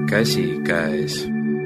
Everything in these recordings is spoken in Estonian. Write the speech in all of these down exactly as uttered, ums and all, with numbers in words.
käsikäes.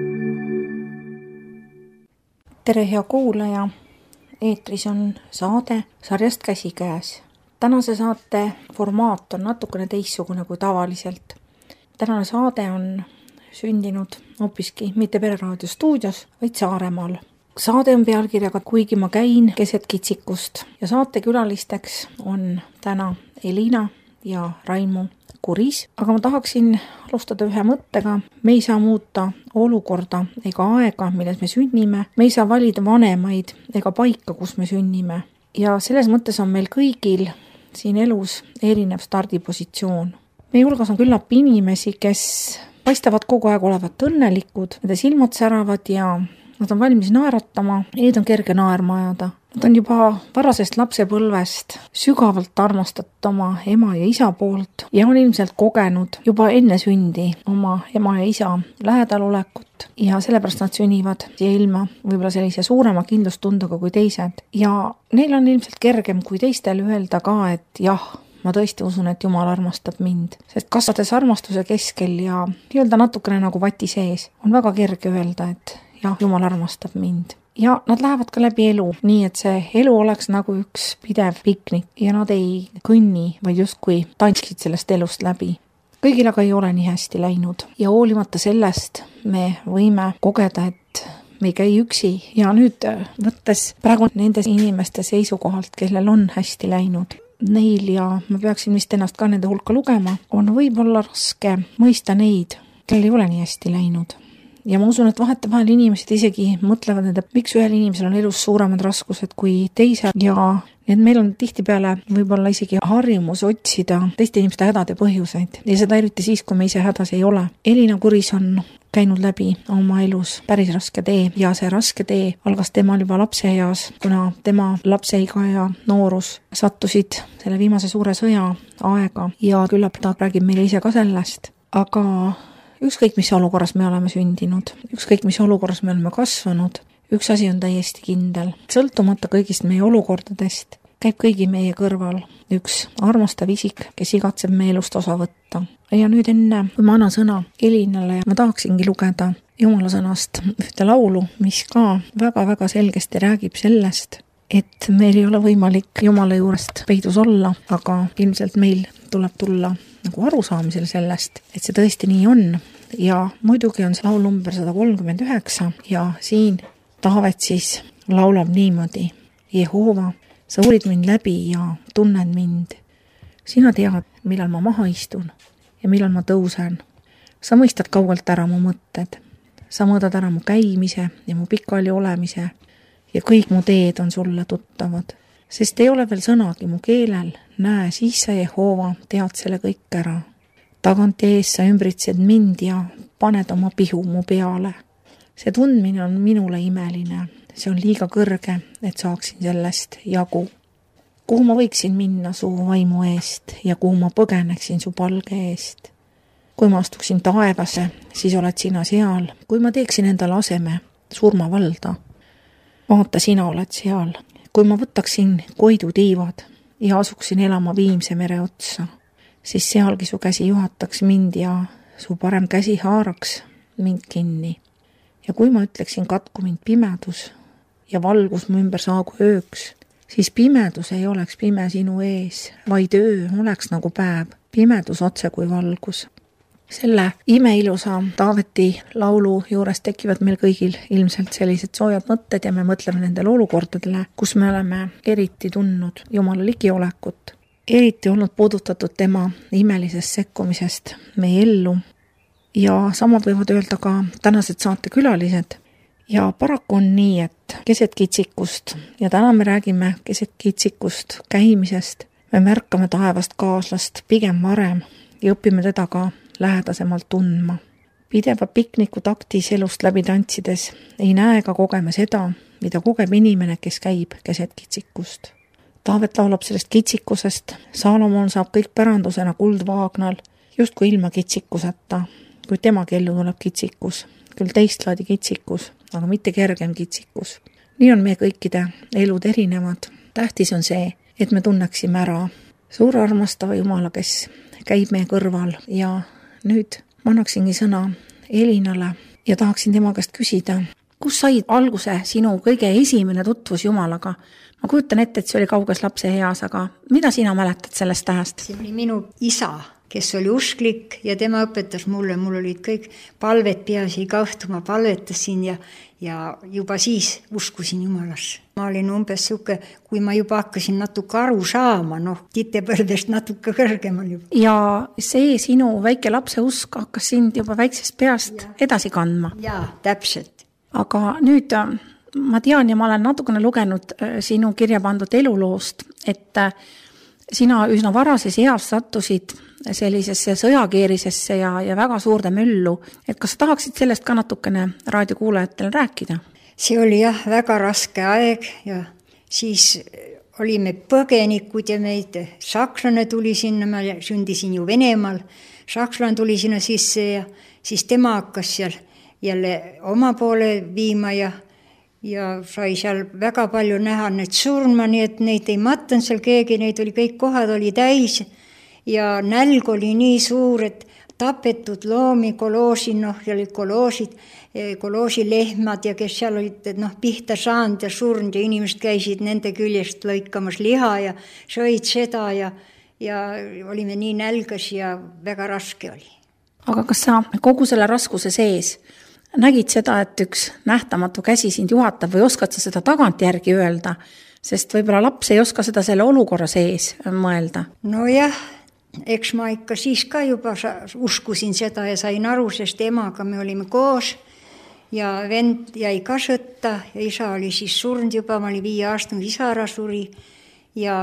Tere, hea kuulaja! Eetris on saade sarjast Käsikäes. Tänase saate formaat on natukene teistsugune kui tavaliselt. Tänane saade on sündinud hoopiski mitte Pereraadio stuudios, vaid Saaremaal. Saade on pealkirjaga Kuigi ma käin keset kitsikust ja saatekülalisteks on täna Elina ja Raimo Kuris. Aga ma tahaksin alustada ühe mõttega. Me ei saa muuta olukorda ega aega, milles me sünnime. Me ei saa valida vanemaid ega paika, kus me sünnime. Ja selles mõttes on meil kõigil siin elus erinev stardipositsioon. Meie hulgas on küllap inimesi, kes paistavad kogu aeg olevat õnnelikud, nende silmad säravad ja nad on valmis naeratama, neid on kerge naerma ajada. Nad on juba varasest lapsepõlvest sügavalt armastatud oma ema ja isa poolt ja on ilmselt kogenud juba enne sündi oma ema ja isa lähedalolekut ja sellepärast nad sünnivad siia ilma võib-olla sellise suurema kindlustundega kui teised. Ja neil on ilmselt kergem kui teistel öelda ka, et jah, ma tõesti usun, et Jumal armastab mind. Sest kasvades armastuse keskel ja öelda natukene nagu vati sees, on väga kerge öelda, et jah, Jumal armastab mind. Ja nad lähevad ka läbi elu, nii et see elu oleks nagu üks pidev piknik ja nad ei kõnni, vaid justkui tantskid sellest elust läbi. Kõigil aga ei ole nii hästi läinud ja hoolimata sellest me võime kogeda, et me ei käi üksi ja nüüd võttes praegu nende inimeste seisukohalt, kellel on hästi läinud, neil ja ma peaksin vist ennast ka nende hulka lugema, on võib-olla raske mõista neid, kellel ei ole nii hästi läinud. Ja ma usun, et vahetevahel inimesed isegi mõtlevad, et miks ühel inimesel on elus suuremad raskused kui teised ja need meil on tihtipeale võib-olla isegi harjumus otsida teiste inimeste hädade põhjuseid ja seda eriti siis, kui me ise hädas ei ole. Elina Kuris on käinud läbi oma elus päris raske tee ja see raske tee algas temal juba lapseeas, kuna tema lapseiga ja noorus sattusid selle viimase suure sõja aega ja küllap ta räägib meile ise ka sellest, aga ükskõik mis olukorras me oleme sündinud, ükskõik mis olukorras me oleme kasvanud, üks asi on täiesti kindel. Sõltumata kõigist meie olukordadest käib kõigi meie kõrval üks armastav isik, kes igatseb meie elust osa võtta. Ja nüüd enne, kui ma annan sõna Elinale, ma tahaksingi lugeda Jumala sõnast ühte laulu, mis ka väga-väga selgesti räägib sellest, et meil ei ole võimalik Jumala juurest peidus olla, aga ilmselt meil tuleb tulla nagu arusaamisel sellest, et see tõesti nii on. Ja muidugi on see laul number sada kolmkümmend üheksa ja siin Taavet siis laulab niimoodi. Jehova, sa uurid mind läbi ja tunned mind. Sina tead, millal ma maha istun ja millal ma tõusen. Sa mõistad kaugelt ära mu mõtted. Sa mõõdad ära mu käimise ja mu pikali olemise ja kõik mu teed on sulle tuttavad. Sest ei ole veel sõnagi mu keelel, näe, siis sa Jehova tead selle kõik ära. Tagant ees sa ümbritsed mind ja paned oma pihu mu peale. See tundmine on minule imeline, see on liiga kõrge, et saaksin sellest jagu. Kuhu ma võiksin minna su vaimu eest ja kuhu ma põgeneksin su palge eest? Kui ma astuksin taevase, siis oled sina seal, kui ma teeksin endale aseme surma valda. Vaata, sina oled seal. Kui ma võtaksin koidu tiivad ja asuksin elama Viimse mere otsa, siis sealgi su käsi juhataks mind ja su parem käsi haaraks mind kinni. Ja kui ma ütleksin katku mind pimedus ja valgus mu ümber saagu ööks, siis pimedus ei oleks pime sinu ees, vaid öö oleks nagu päev, pimedus otse kui valgus. Selle imeilusa Taaveti laulu juures tekivad meil kõigil ilmselt sellised soojad mõtted ja me mõtleme nendele olukordadele, kus me oleme eriti tundnud Jumala ligiolekut, eriti olnud puudutatud tema imelisest sekkumisest meie ellu ja sama võivad öelda ka tänased saatekülalised. Ja paraku on nii, et keset kitsikust ja täna me räägime keset kitsikust käimisest, me märkame taevast kaaslast pigem varem ja õpime teda ka lähedasemalt tundma. Pideva pikniku taktis elust läbi tantsides ei näe ega kogeme seda, mida kogeb inimene, kes käib keset kitsikust. Taavet laulab sellest kitsikusest, Saalomon saab kõik pärandusena kuldvaagnal, just kui ilma kitsikuseta, kui tema kellu tuleb kitsikus, küll teist laadi kitsikus, aga mitte kergem kitsikus. Nii on meie kõikide elud erinevad. Tähtis on see, et me tunneksime ära suur armastava Jumala, kes käib meie kõrval ja nüüd ma annaksingi sõna Elinale ja tahaksin tema käest küsida, kus sai alguse sinu kõige esimene tutvus Jumalaga? Ma kujutan ette, et see oli kauges lapse heas, aga mida sina mäletad sellest tähest? See oli minu isa, kes oli usklik ja tema õpetas mulle, mul olid kõik palvet peas, iga õhtu ma palvetasin ja, ja juba siis uskusin Jumalasse. Ma olin umbes suke, kui ma juba hakkasin natuke aru saama, noh, titepõldest natuke kõrgemal juba. Ja see sinu väike lapse usk hakkas sind juba väiksest peast ja edasi kandma? Jaa, täpselt. Aga nüüd ma tean ja ma olen natukene lugenud sinu kirja pandud eluloost, et sina üsna varases eas sattusid sellisesse sõjakeerisesse ja, ja väga suurde müllu. Et kas tahaksid sellest ka natukene raadiokuulajatele rääkida? See oli jah, väga raske aeg ja siis olime põgenikud ja meid sakslane tuli sinna, ma sündisin ju Venemaal, sakslane tuli sinna sisse ja siis tema hakkas seal jälle oma poole viima ja ja sai seal väga palju näha need surma, nii et neid ei matanud seal keegi, neid oli kõik kohad oli täis ja nälg oli nii suur, et tapetud loomi, koloosi, noh, ja olid koloosid, koloosilehmad ja kes seal olid noh, pihta saanud ja surnud ja inimesed käisid nende küljest lõikamas liha ja sõid seda ja, ja olime nii nälgas ja väga raske oli. Aga kas sa kogu selle raskuse sees nägid seda, et üks nähtamatu käsi sind juhatab või oskad sa seda tagantjärgi öelda, sest võib-olla laps ei oska seda selle olukorra sees mõelda? No jah, eks ma ikka siis ka juba uskusin seda ja sain aru, sest emaga me olime koos ja vend jäi ka sõtta ja isa oli siis surnud juba, ma oli viie aastane, isa ära suri ja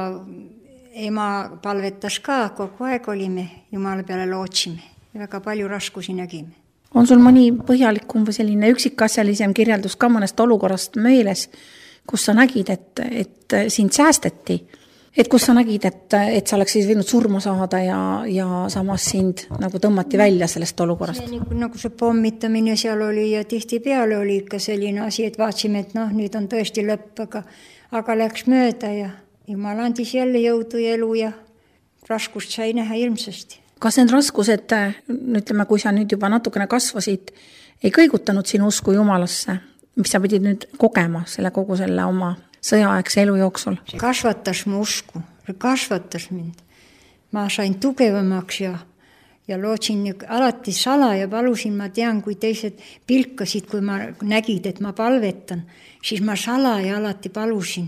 ema palvetas ka, kogu aeg olime, Jumala peale lootsime ja väga palju raskusi nägime. On sul mõni põhjalikum või selline üksikasjalisem kirjeldus ka mõnest olukorrast meeles, kus sa nägid, et, et sind säästeti? Et kus sa nägid, et, et sa oleks siis võinud surma saada ja, ja samas sind nagu tõmmati välja sellest olukorrast? See, nagu, nagu see pommitamine seal oli ja tihti peale oli ikka selline asi, et vaatsime, et noh, nüüd on tõesti lõpp, aga, aga läks mööda ja Jumal andis jälle jõudu ja elu ja raskust sai näha ilmsesti. Kas need raskused, ütleme, kui sa nüüd juba natukene kasvasid, ei kõigutanud sinu usku Jumalasse, mis sa pidid nüüd kogema selle kogu selle oma sõjaaegse elu jooksul? See kasvatas mu usku, see kasvatas mind. Ma sain tugevamaks ja, ja lootsin alati sala ja palusin, ma tean, kui teised pilkasid, kui ma nägid, et ma palvetan, siis ma sala ja alati palusin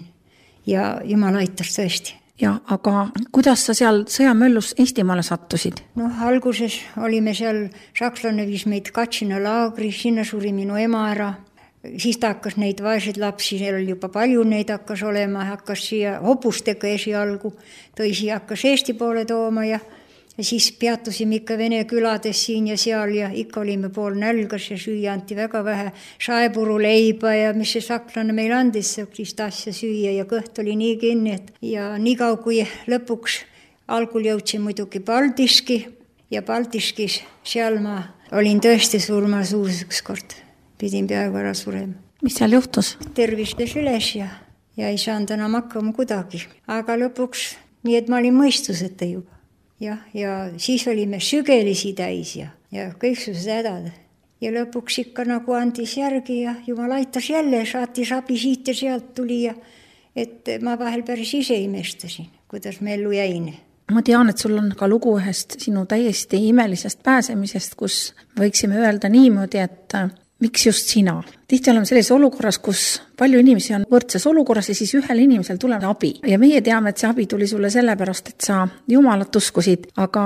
ja Jumal aitas tõesti. Ja, aga kuidas sa seal sõjamöllus Eestimaale sattusid? Noh, alguses olime seal, sakslane viis meid Katsina laagri, sinna suri minu ema ära. Siis ta hakkas neid vaesed lapsi, seal oli juba palju neid hakkas olema, hakkas siia hopustega esialgu, tõisi hakkas Eesti poole tooma ja, ja siis peatusime ikka Vene külades siin ja seal ja ikka olime pool nälgas ja süüa anti väga vähe saepuru leiba ja mis see sakslane meil andis, sellist asja süüa ja kõht oli nii kinni, et ja nii kaua kui lõpuks algul jõudsin muidugi Paldiski ja Paldiskis seal ma olin tõesti surmasuus üks kord, pidin peaaegu ära surema. Mis seal juhtus? Tervistes üles ja, ja ei saanud enam hakkama kuidagi, aga lõpuks nii, et ma olin mõistuseta juba. Ja, ja siis olime sügelisi täis ja, ja kõik sused hädad. Ja lõpuks ikka nagu andis järgi ja Jumal aitas jälle, saatis abi siit ja sealt tuli ja et ma vahel päris ise imestasin, kuidas me ellu jäin. Ma tean, et sul on ka lugu ühest sinu täiesti imelisest pääsemisest, kus võiksime öelda niimoodi, et miks just sina? Tihti oleme selles olukorras, kus palju inimesi on võrdses olukorras ja siis ühel inimesel tuleb abi. Ja meie teame, et see abi tuli sulle sellepärast, et sa Jumalat uskusid, aga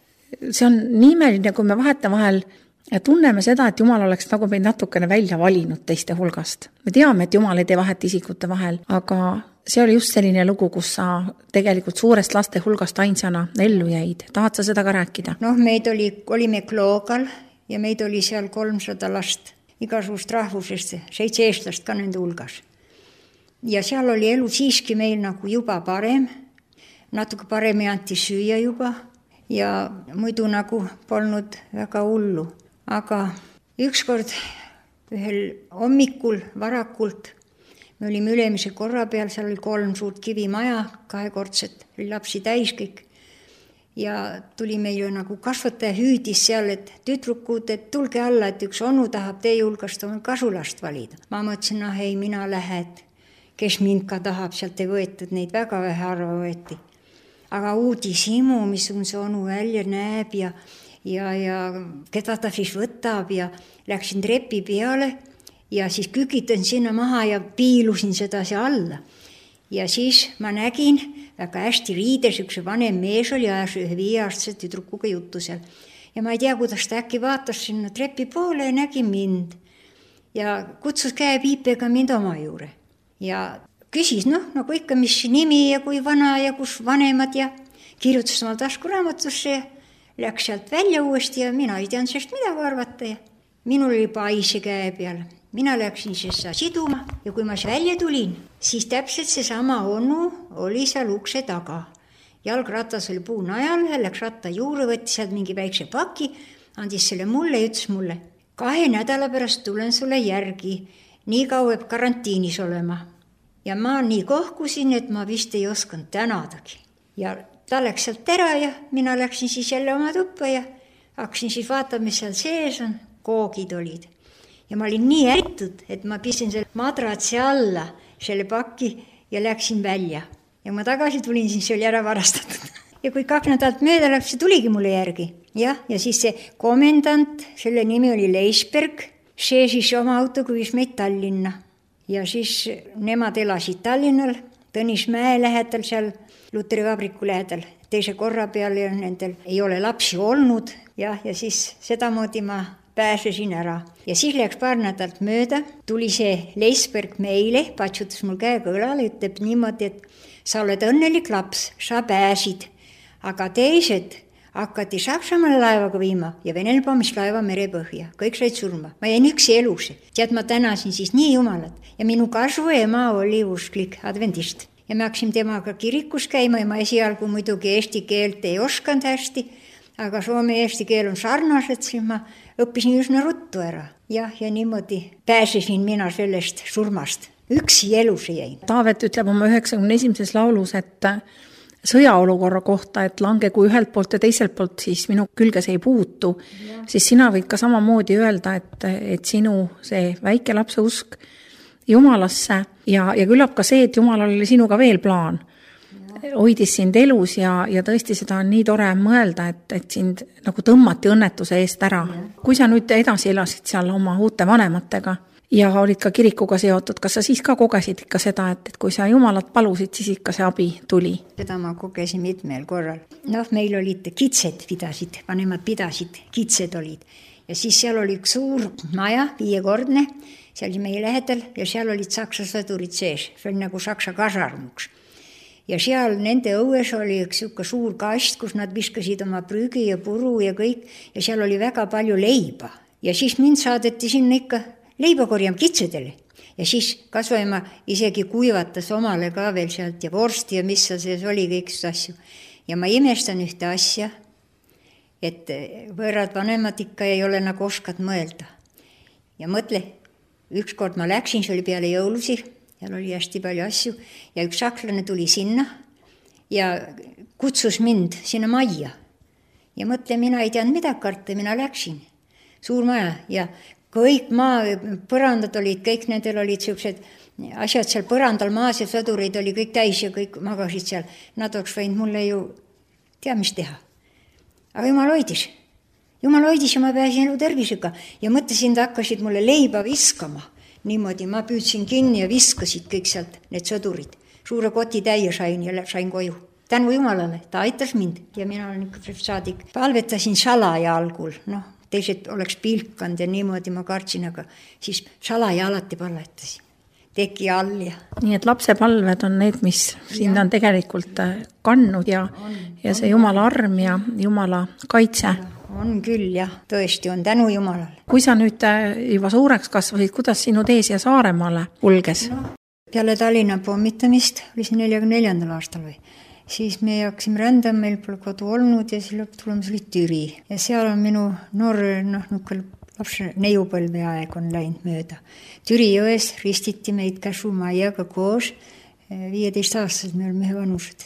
see on nii imeline, kui me vaheta vahel tunneme seda, et Jumal oleks nagu meid natukene välja valinud teiste hulgast. Me teame, et Jumal ei tee vahet isikute vahel, aga see oli just selline lugu, kus sa tegelikult suurest laste hulgast ainsana ellu jäid. Tahad sa seda ka rääkida? Noh, meid oli, olime Kloogal ja meid oli seal kolmsada last. Igasugust rahvusest, seitse eestlast ka nende hulgas. Ja seal oli elu siiski meil nagu juba parem, natuke parem anti süüa juba ja muidu nagu polnud väga hullu. Aga ükskord ühel hommikul varakult me olime ülemise korra peal, seal oli kolm suurt kivimaja, kahekordset, oli lapsi täis kõik. ja tuli meil ju nagu kasvataja hüüdis seal, et tüdrukud, et tulge alla, et üks onu tahab teie hulgast oma kasulast valida. Ma mõtlesin, noh ei, mina lähe, et kes mind ka tahab, sealt ei võetud, neid väga vähe arva võeti. Aga uudishimu, missugune see onu välja näeb ja, ja, ja keda ta siis võtab ja läksin trepi peale ja siis kükitan sinna maha ja piilusin sedasi alla. Ja siis ma nägin väga hästi riides, üks vanem mees oli ajas ühe viieaastase tüdrukuga juttu seal. Ja ma ei tea, kuidas ta äkki vaatas sinna trepi poole ja nägi mind. Ja kutsus käepiipega mind oma juure. Ja küsis, noh, nagu ikka, mis nimi ja kui vana ja kus vanemad ja kirjutas oma taskuraamatusse ja läks sealt välja uuesti ja mina ei teadnud sellest midagi arvata ja minul oli paise käe peal. Mina läksin seda siduma ja kui ma välja tulin, siis täpselt seesama onu oli seal ukse taga. Jalgratas oli puunajal, läks ratta juurde, võttis sealt mingi väikse paki, andis selle mulle ja ütles mulle, kahe nädala pärast tulen sulle järgi, nii kaua peab karantiinis olema. Ja ma nii kohkusin, et ma vist ei osanud tänadagi. Ja ta läks sealt ära ja mina läksin siis jälle oma tuppa ja hakkasin siis vaatama, mis seal sees on, koogid olid. Ja ma olin nii ärritud, et ma pisin selle madratsi alla, selle paki ja läksin välja. Ja ma tagasi tulin, siis see oli ära varastatud. Ja kui kaks nädalat mööda läks, see tuligi mulle järgi. Ja, ja siis see komendant, selle nimi oli Leisberg, see siis oma autoga viis meid Tallinna. Ja siis nemad elasid Tallinnal, Tõnismäe lähedal seal, Luteri vabriku lähedal, teise korra peal ja nendel ei ole lapsi olnud. Ja, ja siis sedamoodi ma pääsesin ära. Ja siis läks paar nädalt mööda, tuli see Leisberg meile, patsutas mul käega õlale, ütleb niimoodi, et sa oled õnnelik laps, sa pääsid, aga teised hakati Saksamaale laevaga viima ja Venel pommis laeva merepõhja. Kõik said surma. Ma jäin üksi elus. Tead, ma tänasin siis nii jumalat ja minu kasuema oli usklik adventist. Ja me hakkasime temaga kirikus käima ja ma esialgu muidugi eesti keelt ei osanud hästi, aga soome eesti keel on sarnased, siis ma õppisin üsna ruttu ära. Ja, ja niimoodi pääsesin mina sellest surmast. Üksi elus jäin. Taavet ütleb oma üheksakümne esimeses laulus, et sõjaolukorra kohta, et langegu ühelt poolt ja teiselt poolt siis minu külge see ei puutu, ja. Siis sina võid ka samamoodi öelda, et, et sinu see väike lapse usk Jumalasse ja, ja küllap ka see, et Jumalal oli sinuga veel plaan. Hoidis sind elus ja, ja tõesti seda on nii tore mõelda, et, et sind nagu tõmmati õnnetuse eest ära. Ja. Kui sa nüüd edasi elasid seal oma uute vanematega ja olid ka kirikuga seotud, kas sa siis ka kogesid ikka seda, et, et kui sa Jumalat palusid, siis ikka see abi tuli? Seda ma kogesin mitmel korral. Noh, meil olid kitsed pidasid, vanemad pidasid, kitsed olid. Ja siis seal oli üks suur maja, viiekordne, seal oli meie lähedal ja seal olid saksa sõdurid sees. See oli nagu saksa kasarmuks. Ja seal nende õues oli üks suur kast, kus nad viskasid oma prügi ja puru ja kõik. Ja seal oli väga palju leiba. Ja siis mind saadeti sinna ikka leiba korjama kitsedele. Ja siis kasvaima isegi kuivatas omale ka veel sealt ja vorsti ja mis sees oli kõik asju. Ja ma imestan ühte asja, et võõrad vanemad ikka ei ole nagu oskad mõelda. Ja mõtle, ükskord ma läksin, see oli peale jõulusi, seal oli hästi palju asju ja üks sakslane tuli sinna ja kutsus mind sinna majja. Ja mõtle, mina ei teadnud midagi karta, mina läksin. Suur maja ja kõik maa, põrandad olid, kõik nendel olid sellised asjad seal põrandal maas ja sõdureid oli kõik täis ja kõik magasid seal. Nad oleks võinud mulle ju tea, mis teha. Aga Jumal hoidis. Jumal hoidis ja ma pääsin elu tervisega ja mõtlesin, et hakkasid mulle leiba viskama. Niimoodi ma püüdsin kinni ja viskasid kõik sealt need sõdurid. Suure koti täie sain ja sain koju. Tänu Jumalale, ta aitas mind ja mina olen ikka saadik. Palvetasin salaja algul, noh, teised oleks pilkanud ja niimoodi ma kartsin, aga siis salaja alati palvetasin. Teki all ja. Nii et lapse palved on need, mis sind on tegelikult kannud ja, on, ja see Jumala arm ja Jumala kaitse. On küll, jah, tõesti on, tänu Jumalale. Kui sa nüüd juba suureks kasvasid, kuidas sinu tee siia Saaremaale kulges? No, peale Tallinna pommitamist oli see neljakümne neljandal aastal või, siis me hakkasime rändama, meil pole kodu olnud ja siis lõpptulemus oli Türi. Ja seal on minu noor, noh, nukkel lapse neiupõlve aeg on läinud mööda. Türi jões ristiti meid Käsu Maiaga koos, viieteist aastased me olime vanused.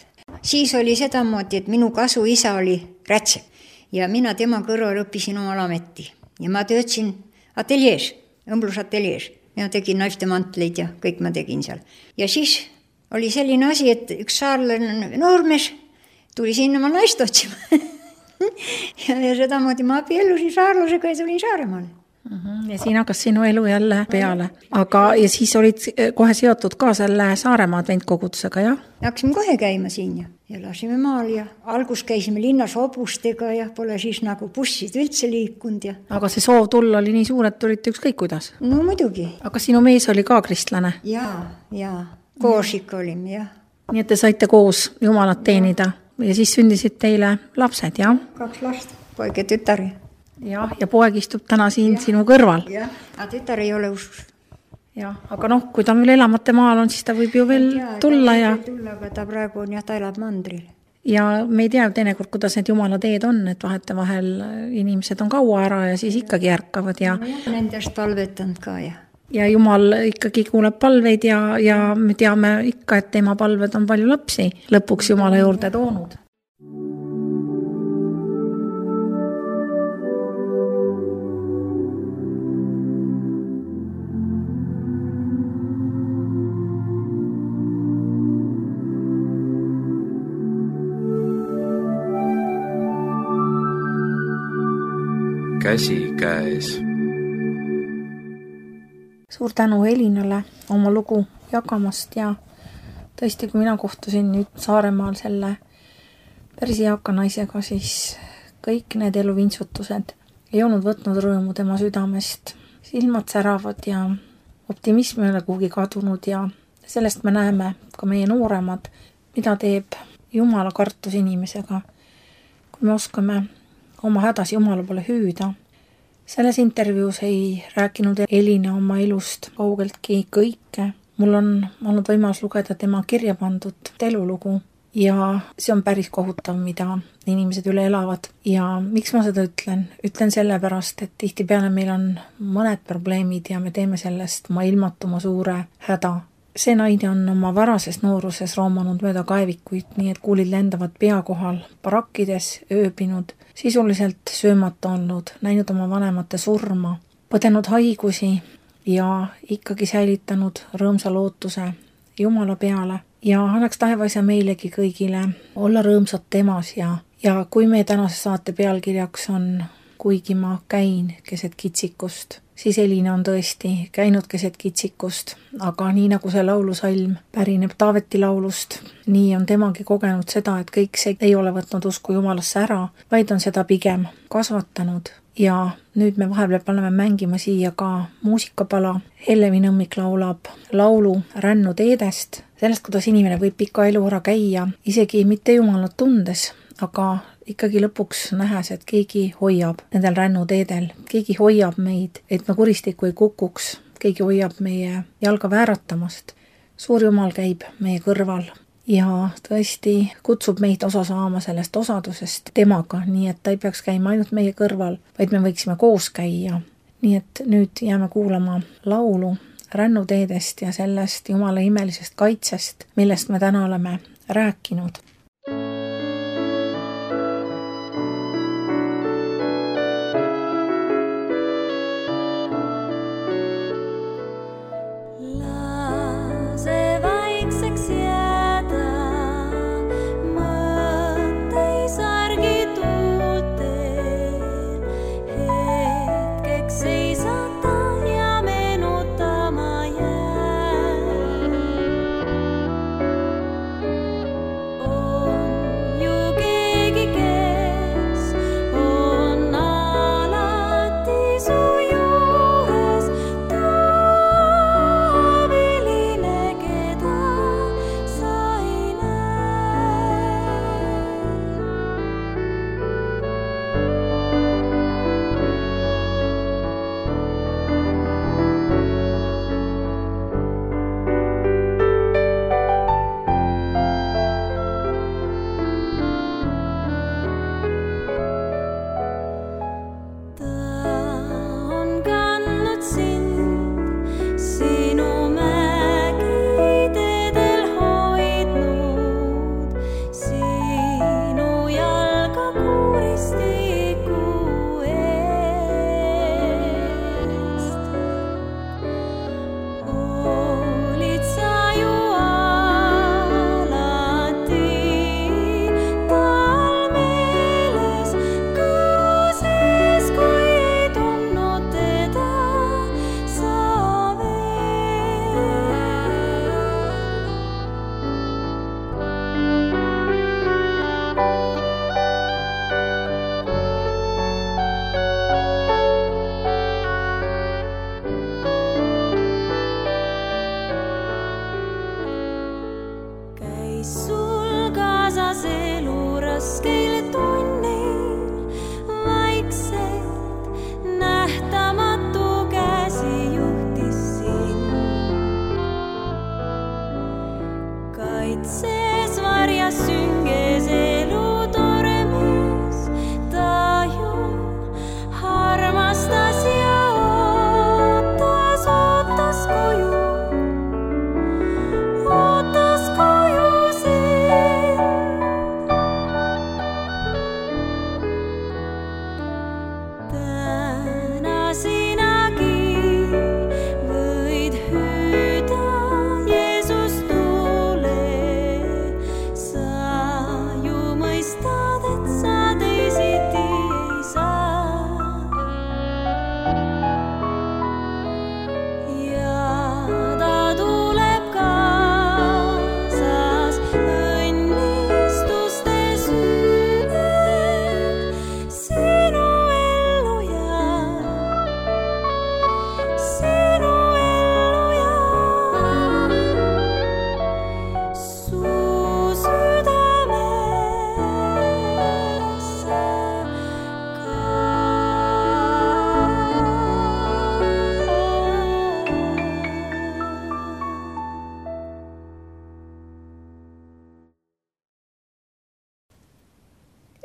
siis oli sedamoodi, et minu kasu isa oli rätsep ja mina tema kõrval õppisin omal ameti ja ma töötasin ateljees, õmblusateljees. Ja tegin naiste mantleid ja kõik ma tegin seal. Ja siis oli selline asi, et üks saarlane noormees tuli sinna ma naist otsima. ja, ja sedamoodi ma abiellusin saarlasega ja tulin Saaremaale. Uh-huh. Ja siin hakkas sinu elu jälle peale. Aga ja siis olid kohe seotud ka selle Saaremaa adventkogudusega, jah? Hakkasime kohe käima siin ja, ja lasime maal ja algus käisime linnas hobustega ja pole siis nagu bussid üldse liikunud. Ja... Aga see soov tulla oli nii suur, et tulite ükskõik kuidas? No muidugi. Aga sinu mees oli ka kristlane? Jaa, jaa. Koos ikka olime, jah. Nii et te saite koos Jumalat teenida ja siis sündisid teile lapsed, jah? Kaks last, poeg ja tütar. Jah, ja poeg istub täna siin ja. Sinu kõrval. Jah, aga tütar ei ole usus. Jah, aga noh, kui ta veel elamate maal on, siis ta võib ju veel ja, tulla ja... Tulla, aga ta praegu on jah, ta elab mandril. Ja me ei tea teinekord, kuidas need Jumala teed on, et vahete vahel inimesed on kaua ära ja siis ikkagi ärkavad ja... No, ja nendest palvetanud ka, jah. Ja Jumal ikkagi kuuleb palveid ja, ja me teame ikka, et tema palved on palju lapsi lõpuks Jumala juurde toonud. Käsi käes. Suur tänu Elinale oma lugu jagamast ja tõesti, kui mina kohtusin nüüd Saaremaal selle päris eaka naisega, siis kõik need eluvintsutused ei olnud võtnud rõõmu tema südamest. Silmad säravad ja optimism ei ole kuhugi kadunud ja sellest me näeme ka meie nooremad, mida teeb Jumala kartus inimesega, kui me oskame oma hädas Jumala poole hüüda. Selles intervjuus ei rääkinud Elina oma elust kaugeltki kõike. Mul on olnud võimalus lugeda tema kirja pandud elulugu ja see on päris kohutav, mida inimesed üle elavad. Ja miks ma seda ütlen? Ütlen sellepärast, et tihtipeale meil on mõned probleemid ja me teeme sellest oma ilmatuma suure häda. See naine on oma varases nooruses roomanud mööda kaevikuid, nii et kuulid lendavad pea kohal, barakkides ööbinud, sisuliselt söömata olnud, näinud oma vanemate surma, põdenud haigusi ja ikkagi säilitanud rõõmsa lootuse Jumala peale. Ja annaks taevas ja meilegi kõigile olla rõõmsad temas ja, ja kui meie tänase saate pealkirjaks on Kuigi ma käin keset kitsikust, siis Elina on tõesti käinud keset kitsikust, aga nii nagu see laulusalm pärineb Taaveti laulust, nii on temagi kogenud seda, et kõik see ei ole võtnud usku Jumalasse ära, vaid on seda pigem kasvatanud. Ja nüüd me vahepeal paneme mängima siia ka muusikapala. Hellevi Nõmmik laulab laulu Rännu teedest, sellest, kuidas inimene võib pika elu ära käia, isegi mitte Jumalat tundes, aga ikkagi lõpuks nähes, et keegi hoiab nendel rännuteedel, keegi hoiab meid, et me kuristikku ei kukuks, keegi hoiab meie jalga vääratamast. Suur Jumal käib meie kõrval ja tõesti kutsub meid osa saama sellest osadusest temaga, nii et ta ei peaks käima ainult meie kõrval, vaid me võiksime koos käia. Nii et nüüd jääme kuulama laulu rännuteedest ja sellest Jumala imelisest kaitsest, millest me täna oleme rääkinud. Oh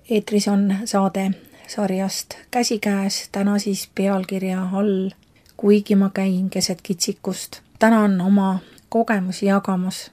eetris on saade sarjast Käsikäes, täna siis pealkirja all Kuigi ma käin keset kitsikust. Täna on oma kogemusi jagamas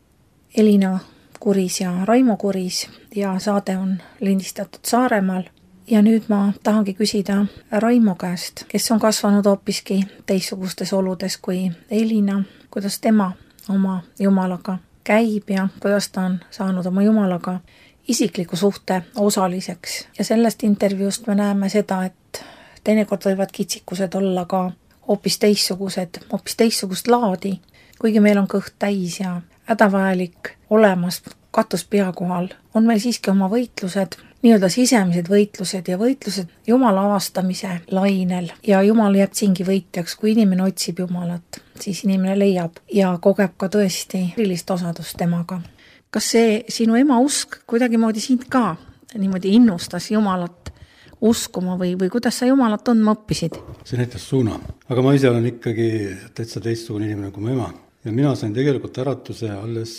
Elina Kuris ja Raimo Kuris ja saade on lindistatud Saaremaal. Ja nüüd ma tahangi küsida Raimo käest, kes on kasvanud hoopiski teistsugustes oludes kui Elina, kuidas tema oma Jumalaga käib ja kuidas ta on saanud oma Jumalaga isikliku suhte osaliseks. Ja sellest intervjuust me näeme seda, et teinekord võivad kitsikused olla ka hoopis teistsugused, hoopis teistsugust laadi, kuigi meil on kõht täis ja hädavajalik olemas katus pea kohal, on meil siiski oma võitlused, nii-öelda sisemised võitlused ja võitlused Jumala avastamise lainel. Ja Jumal jääb siingi võitjaks, kui inimene otsib Jumalat, siis inimene leiab ja kogeb ka tõesti erilist osadust temaga. Kas see sinu ema usk kuidagi moodi sind ka niimoodi innustas Jumalat uskuma või, või kuidas sa Jumalat tundma õppisid? See näitas suuna, aga ma ise olen ikkagi täitsa teistsugune inimene kui mu ema. Ja mina sain tegelikult äratuse alles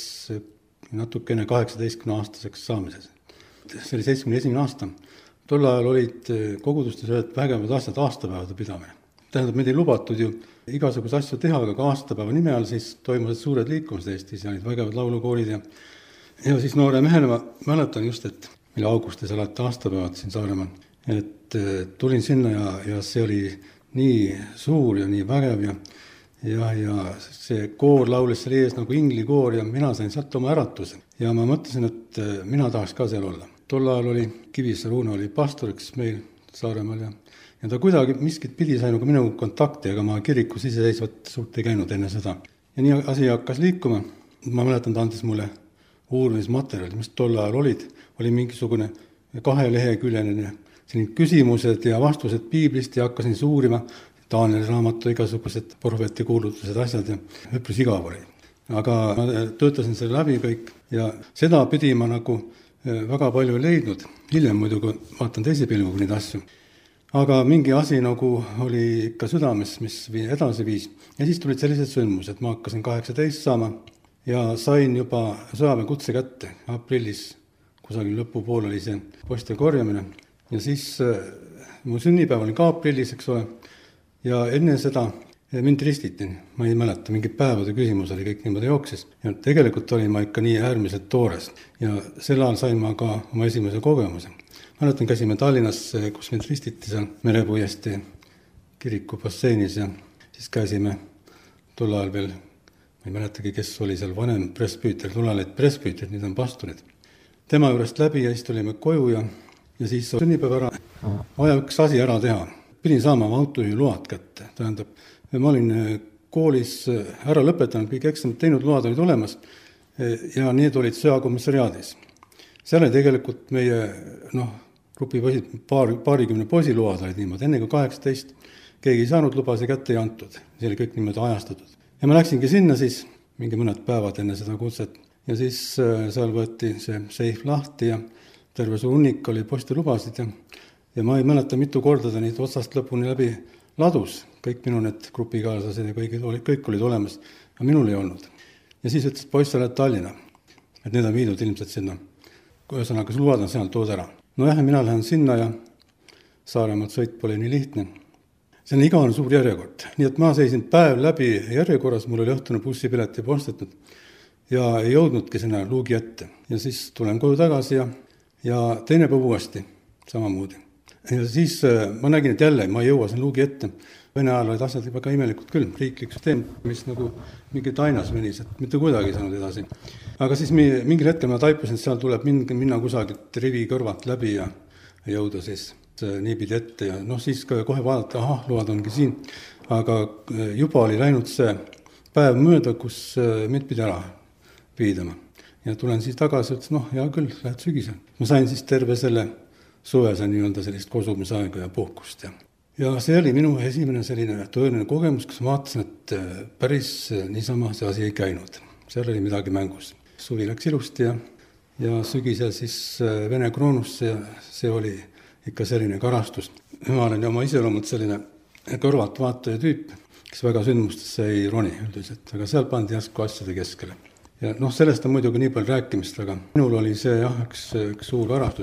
natukene kaheksateistkümne aastaseks saamises. See oli seitsmekümne esimene aasta. Tol ajal olid kogudustes ühed vägevad asjad aastapäevade pidamine. Tähendab, meid ei lubatud ju igasuguse asju teha, aga ka aastapäeva nime all siis toimusid suured liikumised Eestis ja olid vägevad laulukoorid ja Ja siis noore mehele ma mäletan just, et mille augustis alati aastapäevad siin Saaremaal, et tulin sinna ja, ja see oli nii suur ja nii vägev ja, ja, ja see koor laulis seal ees nagu inglikoor ja mina sain sealt oma äratuse. Ja ma mõtlesin, et mina tahaks ka seal olla. Tol ajal oli Kivisaar Uno oli pastoriks meil Saaremaal ja, ja ta kuidagi miskit pidi sai nagu minuga kontakti, aga ma kirikus iseseisvat suurt ei käinud enne seda. Ja nii asi hakkas liikuma. Ma mäletan, ta andis mulle uurimismaterjali, mis tol ajal olid, oli mingisugune kaheleheküljeline selline küsimused ja vastused piiblist ja hakkasin uurima Taaneli raamatu igasugused profeeti kuulutused asjad ja üpris igav oli. Aga ma töötasin selle läbi kõik ja seda pidi ma nagu väga palju ei leidnud. Hiljem muidugi vaatan teise pilguga neid asju. Aga mingi asi nagu oli ikka südames, mis edasi viis. Ja siis tulid sellised sündmused, ma hakkasin kaheksateist saama ja sain juba sõjaväe kutse kätte. Aprillis kusagil lõpupool oli see posti korjamine. Ja siis mu sünnipäev oli ka aprillis, eks ole. Ja enne seda mind ristiti. Ma ei mäleta, mingi päevade küsimus oli, kõik niimoodi jooksis. Ja tegelikult oli ma ikka nii äärmiselt toores. Ja sel ajal sain ma ka oma esimese kogemuse. Mäletan, käsime Tallinnas, kus mind ristiti seal Merepuiesti kiriku basseinis ja siis käisime tol ajal veel, ma ei mäletagi, kes oli seal vanem presbüüter, tol ajal olid presbüüterid, nüüd on pastorid. Tema juurest läbi ja siis tulime koju ja, ja siis sünnipäev ära, vaja üks asi ära teha. Pidin saama autojuhi load kätte, tähendab, ma olin koolis ära lõpetanud, kõik eksamid teinud, load olid olemas ja need olid sõjakomissariaadis. Seal oli tegelikult meie, noh, grupi poisid, paar, paarikümne poisi load olid niimoodi, enne kui kaheksateist, keegi ei saanud lubasi kätte ei antud, see oli kõik niimoodi ajastatud. Ja ma läksingi sinna siis mingi mõned päevad enne seda kutset ja siis seal võeti see seif lahti ja terve su hunnik oli postilubasid ja, ja ma ei mäleta mitu korda ta neid otsast lõpuni läbi ladus. Kõik minu need grupikaaslased ja kõik, kõik olid olemas, aga minul ei olnud. Ja siis ütles, poiss, sa oled Tallinna, et need on viidud ilmselt sinna. Ühesõnaga, kas luvad on seal, tood ära. No jah, mina lähen sinna ja Saaremaalt sõit pole nii lihtne. See on igavene suur järjekord. Nii et ma seisin päev läbi järjekorras, mul oli õhtune bussipilet juba ostetud ja ei jõudnudki sinna luugi ette. Ja siis tulen koju tagasi ja, ja teine päev uuesti samamoodi. Ja siis ma nägin, et jälle ma ei jõua sinna luugi ette. Vene ajal olid asjad väga imelikult küll, riiklik süsteem, mis nagu mingi tainas venis, et mitte kuidagi saanud edasi. Aga siis mingil hetkel ma taipasin, et seal tuleb minna kusagilt rivi kõrvalt läbi ja jõuda siis niipidi ette ja noh, siis kohe vaadata, ahah, load ongi siin. Aga juba oli läinud see päev mööda, kus mind pidi ära viidama. Ja tulen siis tagasi, et noh, hea küll, lähed sügisel. Ma sain siis terve selle suvese nii-öelda sellist kosumisaega ja puhkust. Ja, ja see oli minu esimene selline tõeline kogemus, kus ma vaatasin, et päris niisama see asi ei käinud. Seal oli midagi mängus. Suvi läks ilusti ja, ja sügisel siis Vene kroonusse ja see oli ikka selline karastus. Ma olen oma iseloomult selline kõrvalt vaataja tüüp, kes väga sündmustesse ei roni üldiselt, aga seal pandi järsku asjade keskele. Ja noh, sellest on muidugi nii palju rääkimist, aga minul oli see jah, üks, üks suur karastus.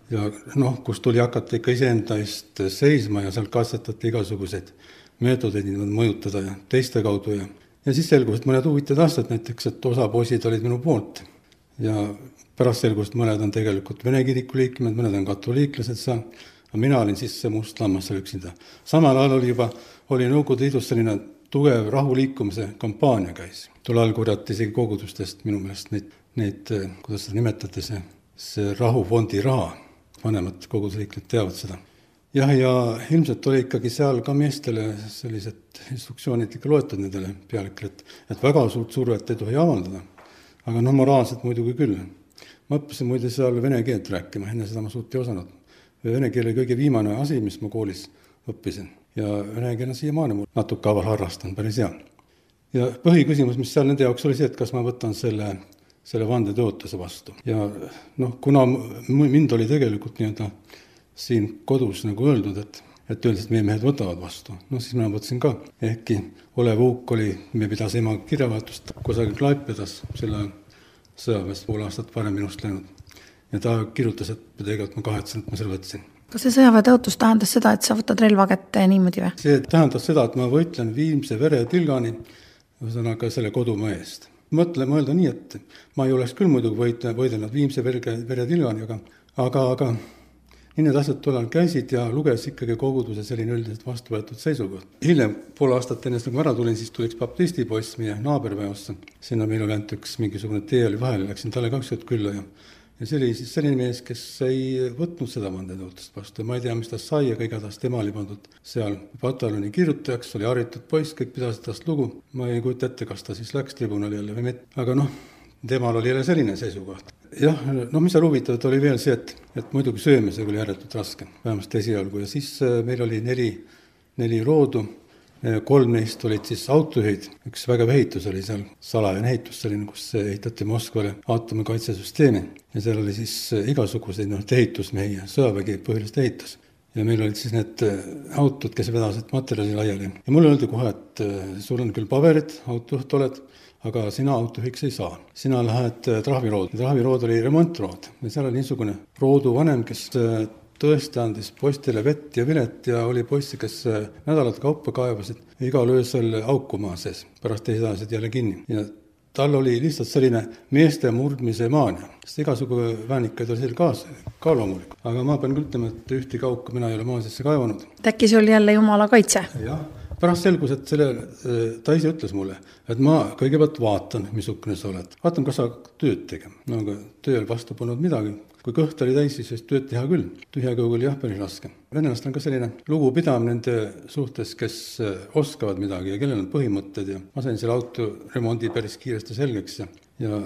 ja noh, kus tuli hakata ikka iseenda eest seisma ja seal katsetati igasuguseid meetodeid mõjutada ja teiste kaudu ja ja siis selgus, et mõned huvitavad asjad, näiteks, et osa poisid olid minu poolt ja pärast selgus, et mõned on tegelikult Vene kiriku liikmed, mõned on katoliiklased seal, aga mina olin siis see must lammas seal üksinda. Samal ajal oli juba, oli Nõukogude Liidus selline tugev rahuliikumise kampaania käis. Tol ajal korjati isegi kogudustest minu meelest neid, neid, kuidas seda nimetate, see, see rahufondi raha, vanemad kogudusliikmed teavad seda. Jah, ja ilmselt oli ikkagi seal ka meestele sellised instruktsioonid ikka loetud nendele pealikele, et, et väga suurt survet ei tohi avaldada, aga noh, moraalselt muidugi küll. Ma õppisin muide seal vene keelt rääkima, enne seda ma suurt ei osanud. Vene keel oli kõige viimane asi, mis ma koolis õppisin. Ja vene keel on siiamaani mul natuke aval harrastan, päris hea. Ja põhiküsimus, mis seal nende jaoks oli see, et kas ma võtan selle, selle vandetõotuse vastu. Ja noh, kuna mind oli tegelikult nii-öelda siin kodus nagu öeldud, et, et öeldes, et meie mehed võtavad vastu. No siis mina võtsin ka, ehkki Olev Uuk oli, me pidas ema kirjavahetust kusagil Klaipedas, selle sõjaväest pool aastat varem minust läinud. Ja ta kirjutas, et tegelikult ma kahetsen, et ma selle võtsin. Kas see sõjaväetõotus tähendas seda, et sa võtad relva kätte niimoodi või? See tähendas seda, et ma võitlen viimse vere tilgani, ühesõnaga selle kodumaa eest. Mõtle, mõelda nii, et ma ei oleks küll muidugi võitlenud, võidelnud viimse vere, vere tilgani, aga, aga, aga nii need asjad tollal käisid ja luges ikkagi koguduse selline üldiselt vastu võetud seisukoht. Hiljem, pool aastat ennest, kui ma ära tulin, siis tuli üks baptistipoiss meie naaberväosse. Sinna meil oli ainult üks mingisugune tee oli vahel, läksin talle kakskümmend külla ja Ja see oli siis selline mees, kes ei võtnud seda vandetõotust vastu. Ma ei tea, mis ta sai, aga igatahes tema oli pandud seal pataljoni kirjutajaks, oli haritud poiss, kõik pidasid tast lugu. Ma ei kujuta ette, kas ta siis läks tribunali jälle või mitte. Aga noh, temal oli jälle selline seisukoht. Jah, no mis seal huvitavat oli veel see, et, et muidugi söömisega oli ääretult raske, vähemasti esialgu. Ja siis meil oli neli, neli roodu. Kolm neist olid siis autojuhid, üks vägev ehitus oli seal, salajane ehitus selline, kus ehitati Moskvale aatomikaitsesüsteemi ja seal oli siis igasuguseid noh, ehitusmehi ja sõjavägi põhiliselt ehitus. Ja meil olid siis need autod, kes vedasid materjali laiali. Ja mulle öeldi kohe, et sul on küll paberid, autojuht oled, aga sina autojuhiks ei saa. Sina lähed trahvirood. Trahvirood oli remontrood ja seal oli niisugune roodu vanem, kes tõesti andis poistele vett ja vilet ja oli poissi, kes nädalat kaupa kaevasid igal öösel auku maa sees, pärast teised ajasid jälle kinni. Ja tal oli lihtsalt selline meeste murdmise maania, sest igasugu väänikaid oli seal kaas, ka loomulik. Aga ma pean küll ütlema, et ühti kauka mina ei ole maa seesse kaevanud. Äkki see oli jälle jumala kaitse? Jah, pärast selgus, et selle, ta ise ütles mulle, et ma kõigepealt vaatan, missugune sa oled. Vaatan, kas sa tööd tegema. No aga tööl vastu polnud midagi. Kui kõht oli täis, siis tööd teha küll. Tühja kõugu oli jah päris raske. Venelast on ka selline lugu pidam nende suhtes, kes oskavad midagi ja kellel on põhimõtted. Ja ma sain selle auto remondi päris kiiresti selgeks ja, ja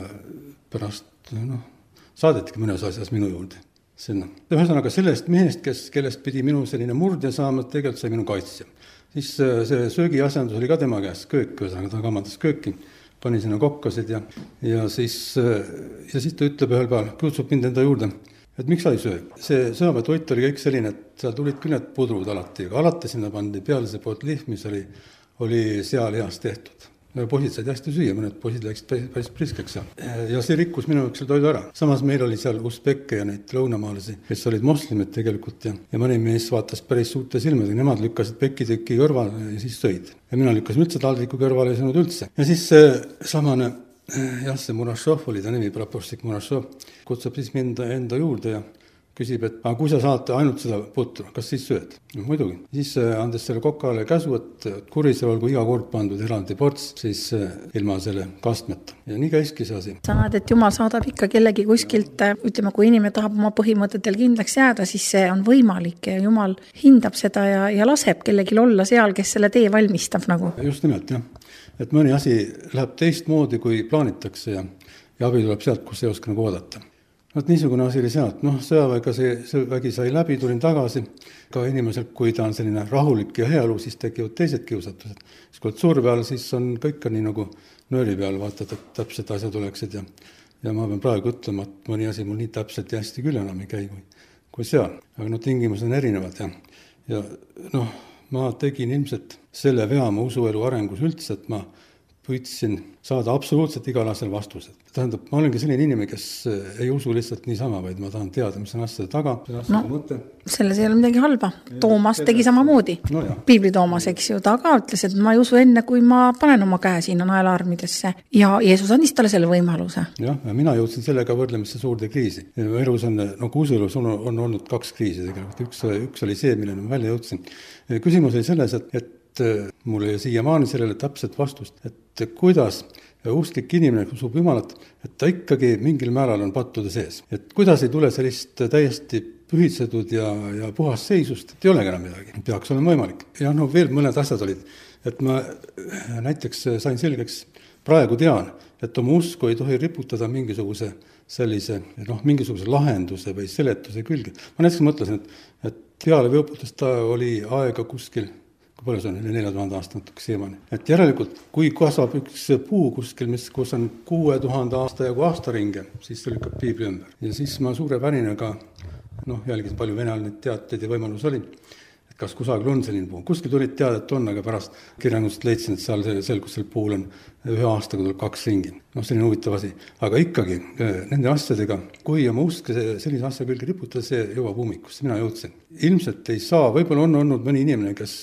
pärast noh, saadetigi mõnes asjas minu juurde sinna. Ühesõnaga sellest mehest, kes, kellest pidi minu selline murdja saama, tegelikult sai minu kaitsja. Siis see söögiasjandus oli ka tema käest köök, ühesõnaga ta kamandas kööki. Pani sinna kokkasid ja, ja, siis, ja siis ta ütleb ühel päeval, kutsub mind enda juurde, et miks sa ei söö. See sõjaväetoit oli kõik selline, et seal tulid küll need pudrud alati, aga alati sinna pandi peale see poolt liht, mis oli, oli seal heas tehtud. Poisid said hästi süüa, mõned poisid läksid päris, päris priskeks seal. Ja see rikkus minu jaoks toidu ära. Samas meil oli seal usbekke ja neid lõunamaalasi, kes olid moslimid tegelikult ja, ja mõni mees vaatas päris suurte silmadega. Nemad lükkasid pekitüki kõrvale ja siis sõid. Ja mina lükkasin üldse taldriku kõrvale ja sõnud üldse. Ja siis see samane, jah, see Murashov oli ta nimi, praporstik Murashov, kutsub siis mind enda juurde ja küsib, et aga kui sa saad ainult seda putru, kas siis sööd? No, muidugi. Siis andes selle kokale käsu, et kurisel olgu iga kord pandud eraldi ports, siis ilma selle kastmeta. Ja nii käiski see asi. Sa näed, et Jumal saadab ikka kellegi kuskilt, ütleme, kui inimene tahab oma põhimõtetel kindlaks jääda, siis see on võimalik ja Jumal hindab seda ja, ja laseb kellegi olla seal, kes selle tee valmistab nagu. Just nimelt, jah. Et mõni asi läheb teistmoodi, kui plaanitakse ja, ja abi tuleb sealt, kus ei oska nagu oodata. Nad niisugune asi oli sealt, noh, sõjaväega see, see vägi sai läbi, tulin tagasi, ka inimesel, kui ta on selline rahulik ja heaelu, siis tekivad teised kiusatused. Siis kui oled surve all, siis on kõik nii nagu nööri peal, vaatad, et täpselt asjad oleksid ja, ja ma pean praegu ütlema, et mõni asi mul nii täpselt ja hästi küll enam ei käi kui, kui seal. Aga no tingimused on erinevad ja, ja noh, ma tegin ilmselt selle vea ma usuelu arengus üldse, et ma püüdsin saada absoluutselt igal asjal vastused. Tähendab, ma olengi selline inimene, kes ei usu lihtsalt niisama, vaid ma tahan teada, mis on asjade taga. No, selles ei ole midagi halba. Toomas tegi samamoodi. No, Piibli Toomas, eks ju, ta ka ütles, et ma ei usu enne, kui ma panen oma käe sinna naelaarmidesse. Ja Jeesus andis talle selle võimaluse. Jah, ja mina jõudsin sellega võrdlemisse suurde kriisi. Elus on, no usulus on, on olnud kaks kriisi tegelikult. Üks, üks oli see, milleni ma välja jõudsin. Küsimus oli selles, et, et mul ei siiamaani sellele täpset vastust, et kuidas usklik inimene usub Jumalat, et ta ikkagi mingil määral on pattude sees. Et kuidas ei tule sellist täiesti pühitsetud ja, ja puhast seisust, et ei olegi enam midagi. Peaks olema võimalik. Ja no veel mõned asjad olid, et ma näiteks sain selgeks, praegu tean, et oma usku ei tohi riputada mingisuguse sellise, noh, mingisuguse lahenduse või seletuse külge. Ma näiteks mõtlesin, et, et peale veoputust ta oli aega kuskil, kui palju see on, nelja tuhande aasta natuke seemani. Et järelikult, kui kasvab üks puu kuskil, mis, kus on kuue tuhande aasta ja kui aastaringe, siis see lükkab Piibli ümber. Ja siis ma suure värinaga, noh, jälgisin palju venelane teateid ja võimalus oli, et kas kusagil on selline puu. Kuskil tulid teada, et on, aga pärast kirjandust leidsin, et seal selgus seal puul on ühe aastaga tuleb kaks ringi. Noh, selline huvitav asi. Aga ikkagi nende asjadega, kui oma usk sellise asja külge riputada, see jõuab ummikusse. Mina jõudsin. Ilmselt ei saa, võib-olla on olnud mõni inimene, kes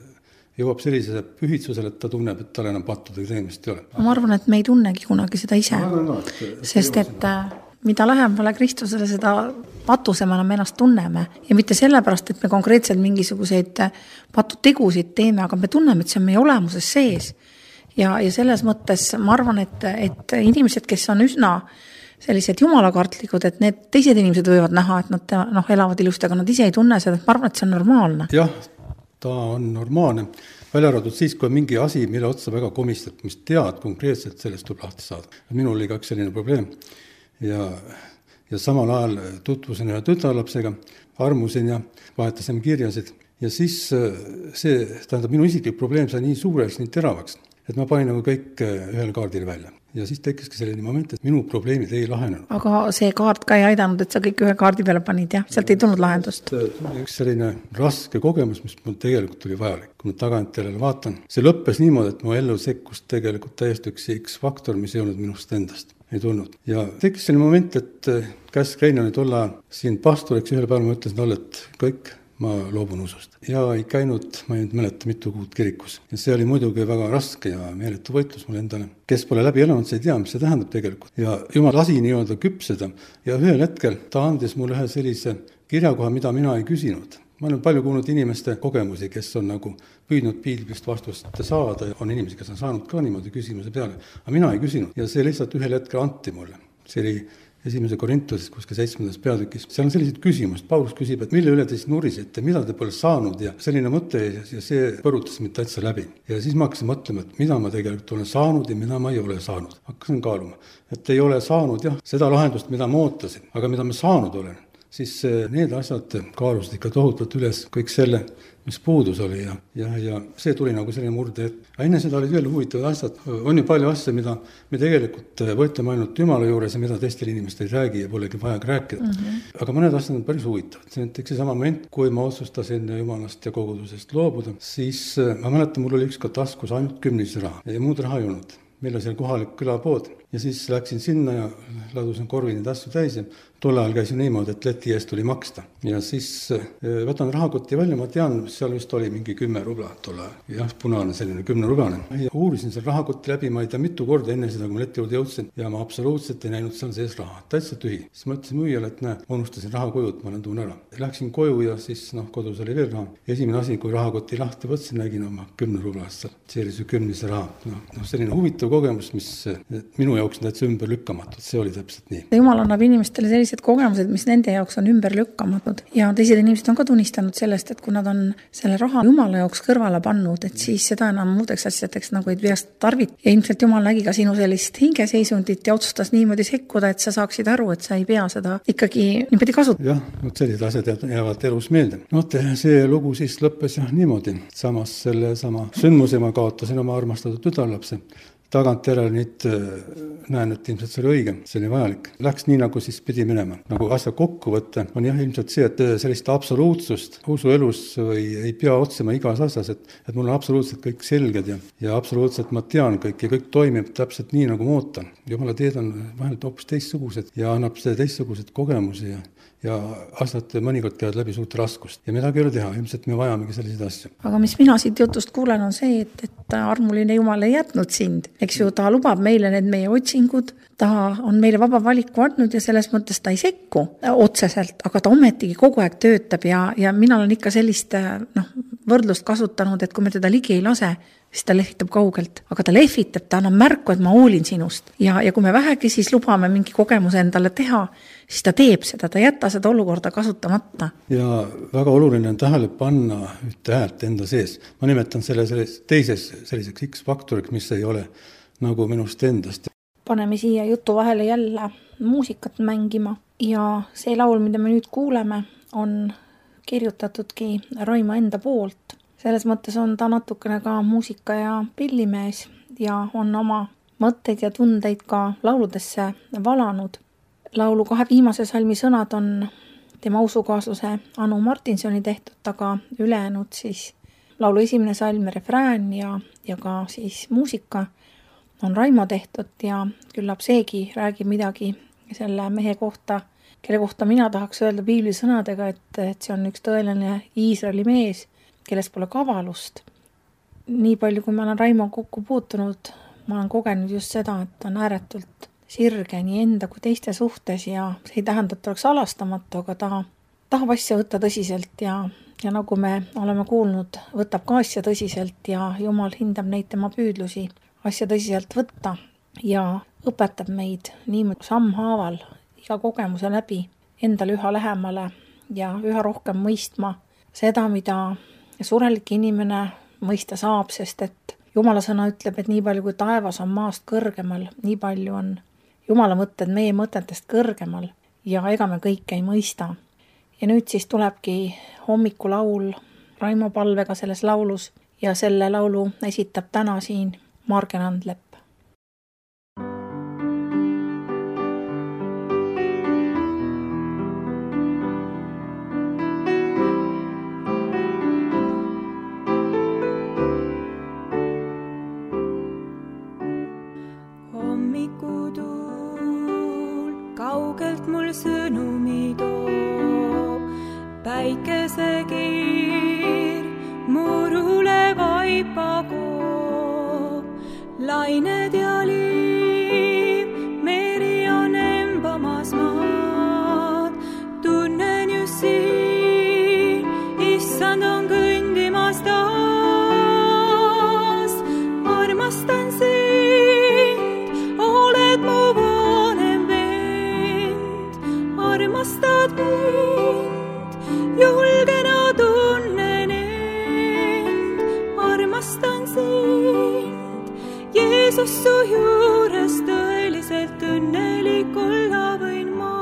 jõuab sellise pühitsusele, et ta tunneb, et tal enam pattuda tegemist ei ole. Ma arvan, et me ei tunnegi kunagi seda ise. No, et, sest et mida lähemale Kristusele, seda patusemana me ennast tunneme. Ja mitte sellepärast, et me konkreetselt mingisuguseid patutegusid teeme, aga me tunneme, et see on meie olemuses sees. Ja, ja selles mõttes ma arvan, et, et inimesed, kes on üsna sellised jumalakartlikud, et need teised inimesed võivad näha, et nad no, elavad ilusti, aga nad ise ei tunne seda, et ma arvan, et see on normaalne. Jah, ta on normaalne. Välja arvatud siis, kui on mingi asi, mille otsa väga komistad, mis tead konkreetselt, sellest tuleb lahti saada. Minul oli ka üks selline probleem. Ja, ja samal ajal tutvusin ühe tütarlapsega, armusin ja vahetasime kirjasid. Ja siis see, tähendab, minu isiklik probleem sai nii suureks, nii teravaks, et ma panin nagu kõik ühel kaardil välja. Ja siis tekkiski selline moment, et minu probleemid ei lahenenud. Aga see kaart ka ei aidanud, et sa kõik ühe kaardi peale panid, jah? Sealt ei tulnud lahendust. Üks selline raske kogemus, mis mul tegelikult oli vajalik. Kui ma tagant jälle vaatan, see lõppes niimoodi, et mu ellu sekkus tegelikult täiesti üks X-faktor, mis ei olnud minust endast. Ei tulnud. Ja tekkis selline moment, et Käsk Rein oli tolla siin pastoriks ühel päeval, ma ütlesin talle, et kõik, ma loobun usust. Ja ei käinud, ma ei mäleta mitu kuud kirikus. Ja see oli muidugi väga raske ja meeletu võitlus mulle endale. Kes pole läbi elanud, see ei tea, mis see tähendab tegelikult. Ja Jumal lasi nii-öelda küpseda. Ja ühel hetkel ta andis mulle ühe sellise kirjakoha, mida mina ei küsinud. Ma olen palju kuulnud inimeste kogemusi, kes on nagu püüdnud piiblist vastust saada ja on inimesi, kes on saanud ka niimoodi küsimuse peale. Aga mina ei küsinud ja see lihtsalt ühel hetkel anti mulle. See oli esimese Korintuses, kuskil seitsmendas peatükis. Seal on sellised küsimused. Paulus küsib, et mille üle te siis nurisite, mida te pole saanud ja selline mõte ja see põrutas mind täitsa läbi. Ja siis ma hakkasin mõtlema, et mida ma tegelikult olen saanud ja mida ma ei ole saanud. Hakkasin kaaluma, et ei ole saanud jah, seda lahendust, mida ma ootasin, aga mida ma saanud olen. Siis need asjad kaalusid ikka tohutult üles kõik selle, mis puudus oli ja, ja, ja see tuli nagu selline murde. Aga enne seda olid veel huvitavad asjad. On ju palju asja, mida me tegelikult võtleme ainult Jumala juures ja mida teistel inimestel ei räägi ja polegi vaja rääkida. Mm-hmm. Aga mõned asjad on päris huvitavad. See on see sama moment, kui ma otsustasin Jumalast ja kogudusest loobuda, siis ma mäletan, mul oli ükskord taskus ainult kümnise raha ja muud raha ei olnud. Meil oli seal kohalik külapood ja siis läksin sinna ja ladusin korvini tassu täis ja tol ajal käisin niimoodi, et leti eest tuli maksta. Ja siis võtan rahakotti välja, ma tean, seal vist oli mingi kümme rubla tol ajal. Jah, punane selline kümne rublane. Ja uurisin seal rahakotti läbi, ma ei tea mitu korda enne seda, kui ma leti juurde jõudsin ja ma absoluutselt ei näinud seal sees raha. Täitsa tühi. Siis mõtlesin müüjale, et näe, unustasin raha koju, et ma olen tuun ära. Läksin koju ja siis noh, kodus oli veel raha. Esimene asi, kui rahakotti lahti võtsin, nägin oma kümne rublast seal. See oli see kümnise raha. No, no, selline huvitav kogemus, mis minu jaoks on täitsa ümber lükkamatud. See oli täpselt nii. Jumal annab inimestele sellised kogemused, mis nende jaoks on ümber lükkamatud. Ja teised inimesed on ka tunnistanud sellest, et kui nad on selle raha Jumala jaoks kõrvale pannud, et siis seda enam muudeks asjadeks nagu ei peast tarvit. Ja ilmselt Jumal nägi ka sinu sellist hingeseisundit ja otsustas niimoodi sekkuda, et sa saaksid aru, et sa ei pea seda ikkagi niimoodi kasutada. Jah, no sellised asjad jäävad elus meelde. No see lugu siis lõppes jah niimoodi. Samas selle sama sündmuse ma kaotasin oma armastatud tütarlapse. tagantjärele nüüd näen, et ilmselt see oli õige, see oli vajalik. Läks nii, nagu siis pidi minema. Nagu asja kokkuvõte on jah ilmselt see, et sellist absoluutsust usuelus või ei pea otsima igas asjas, et, et mul on absoluutselt kõik selged ja, ja absoluutselt ma tean kõik ja kõik toimib täpselt nii, nagu ma ootan. Jumala teed on vahelt hoopis teistsugused ja annab see teistsugused kogemusi ja ja asjad mõnikord käivad läbi suurt raskust. Ja midagi ei ole teha, ilmselt me vajamegi selliseid asju. Aga mis mina siit jutust kuulen on see, et, et armuline Jumal ei jätnud sind. Eks ju, ta lubab meile need meie otsingud, ta on meile vaba valiku andnud ja selles mõttes ta ei sekku otseselt, aga ta ometigi kogu aeg töötab ja, ja mina olen ikka sellist noh, võrdlust kasutanud, et kui me teda ligi ei lase, siis ta lehvitab kaugelt, aga ta lehvitab, ta annab märku, et ma hoolin sinust. Ja, ja kui me vähegi siis lubame mingi kogemuse endale teha, siis ta teeb seda, ta jätta seda olukorda kasutamata. Ja väga oluline on tähele panna ühte häält enda sees. Ma nimetan selle selles teises selliseks X-faktoriks, mis ei ole nagu minust endast. Paneme siia jutu vahele jälle muusikat mängima ja see laul, mida me nüüd kuuleme, on kirjutatudki Raimo enda poolt. Selles mõttes on ta natukene ka muusika ja pillimees ja on oma mõtteid ja tundeid ka lauludesse valanud. Laulu kahe viimase salmi sõnad on tema usukaasluse Anu Martinsoni tehtud, aga ülejäänud siis laulu esimene salm, refrään ja, ja ka siis muusika on Raimo tehtud ja küllap seegi räägib midagi selle mehe kohta, kelle kohta mina tahaks öelda piibli sõnadega, et, et see on üks tõeline Iisraeli mees, kellest pole kavalust. Nii palju, kui ma olen Raimo kokku puutunud, ma olen kogenud just seda, et on ääretult sirge nii enda kui teiste suhtes ja see ei tähenda, et oleks alastamatu, aga ta tahab asja võtta tõsiselt ja, ja nagu me oleme kuulnud, võtab ka asja tõsiselt ja Jumal hindab neid tema püüdlusi asja tõsiselt võtta ja õpetab meid niimoodi sammhaaval iga kogemuse läbi endale üha lähemale ja üha rohkem mõistma seda, mida surelik inimene mõista saab, sest et Jumala sõna ütleb, et nii palju kui taevas on maast kõrgemal, nii palju on Jumala mõtted meie mõtetest kõrgemal ja ega me kõike ei mõista. Ja nüüd siis tulebki hommikulaul Raimo palvega selles laulus ja selle laulu esitab täna siin Margen Andlepp. Kaugelt mul sõnumi toob, päikesekiir murule vaipagoob. Lained ja liiv, meri on embamas maad. Tunnen just siin, issand on kõndimas taas. Armastan sind, oled mu armastad mind, julgena tunnen end, armastan sind, Jeesus su juures tõeliselt õnnelik olla võin ma.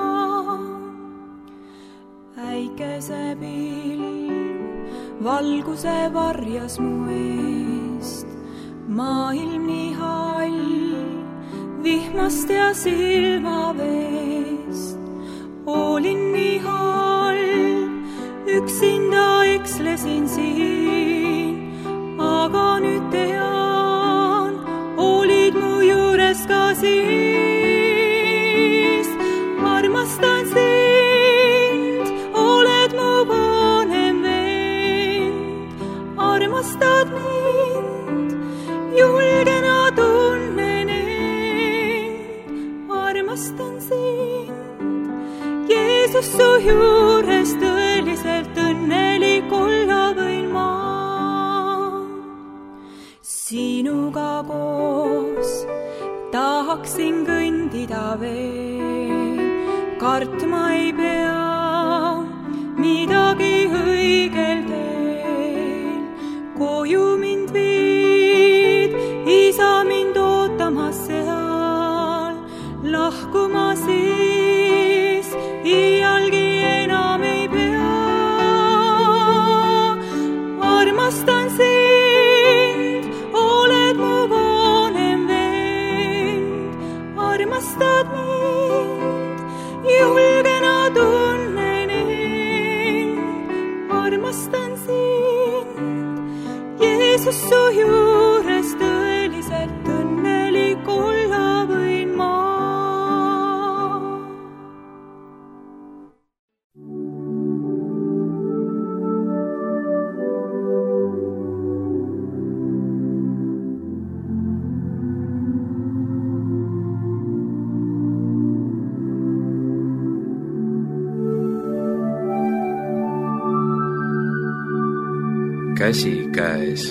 Äikesepilv valguse varjas mu eest, maailm nii hall, vihmast ja silmaveest. Olin nii halb, üksinda ekslesin siin, aga nüüd tean, olid mu juures ka siis. Armastan sind, oled mu vanem vend, armastad mind, julgena tunnen end, armastan sind. Jeesus su juures tõeliselt õnnelik olla võin ma. Sinuga koos tahaksin kõndida veel, kartma ei pea midagi õigel teel. Koju mind viid, isa mind ootamas seal, lahkuma siis iialgi enam ei pea. Armastan sind, oled mu vanem armastan sind. Jeesus, su juures tõeliselt õnnelik olla võin ma. Käsi käes.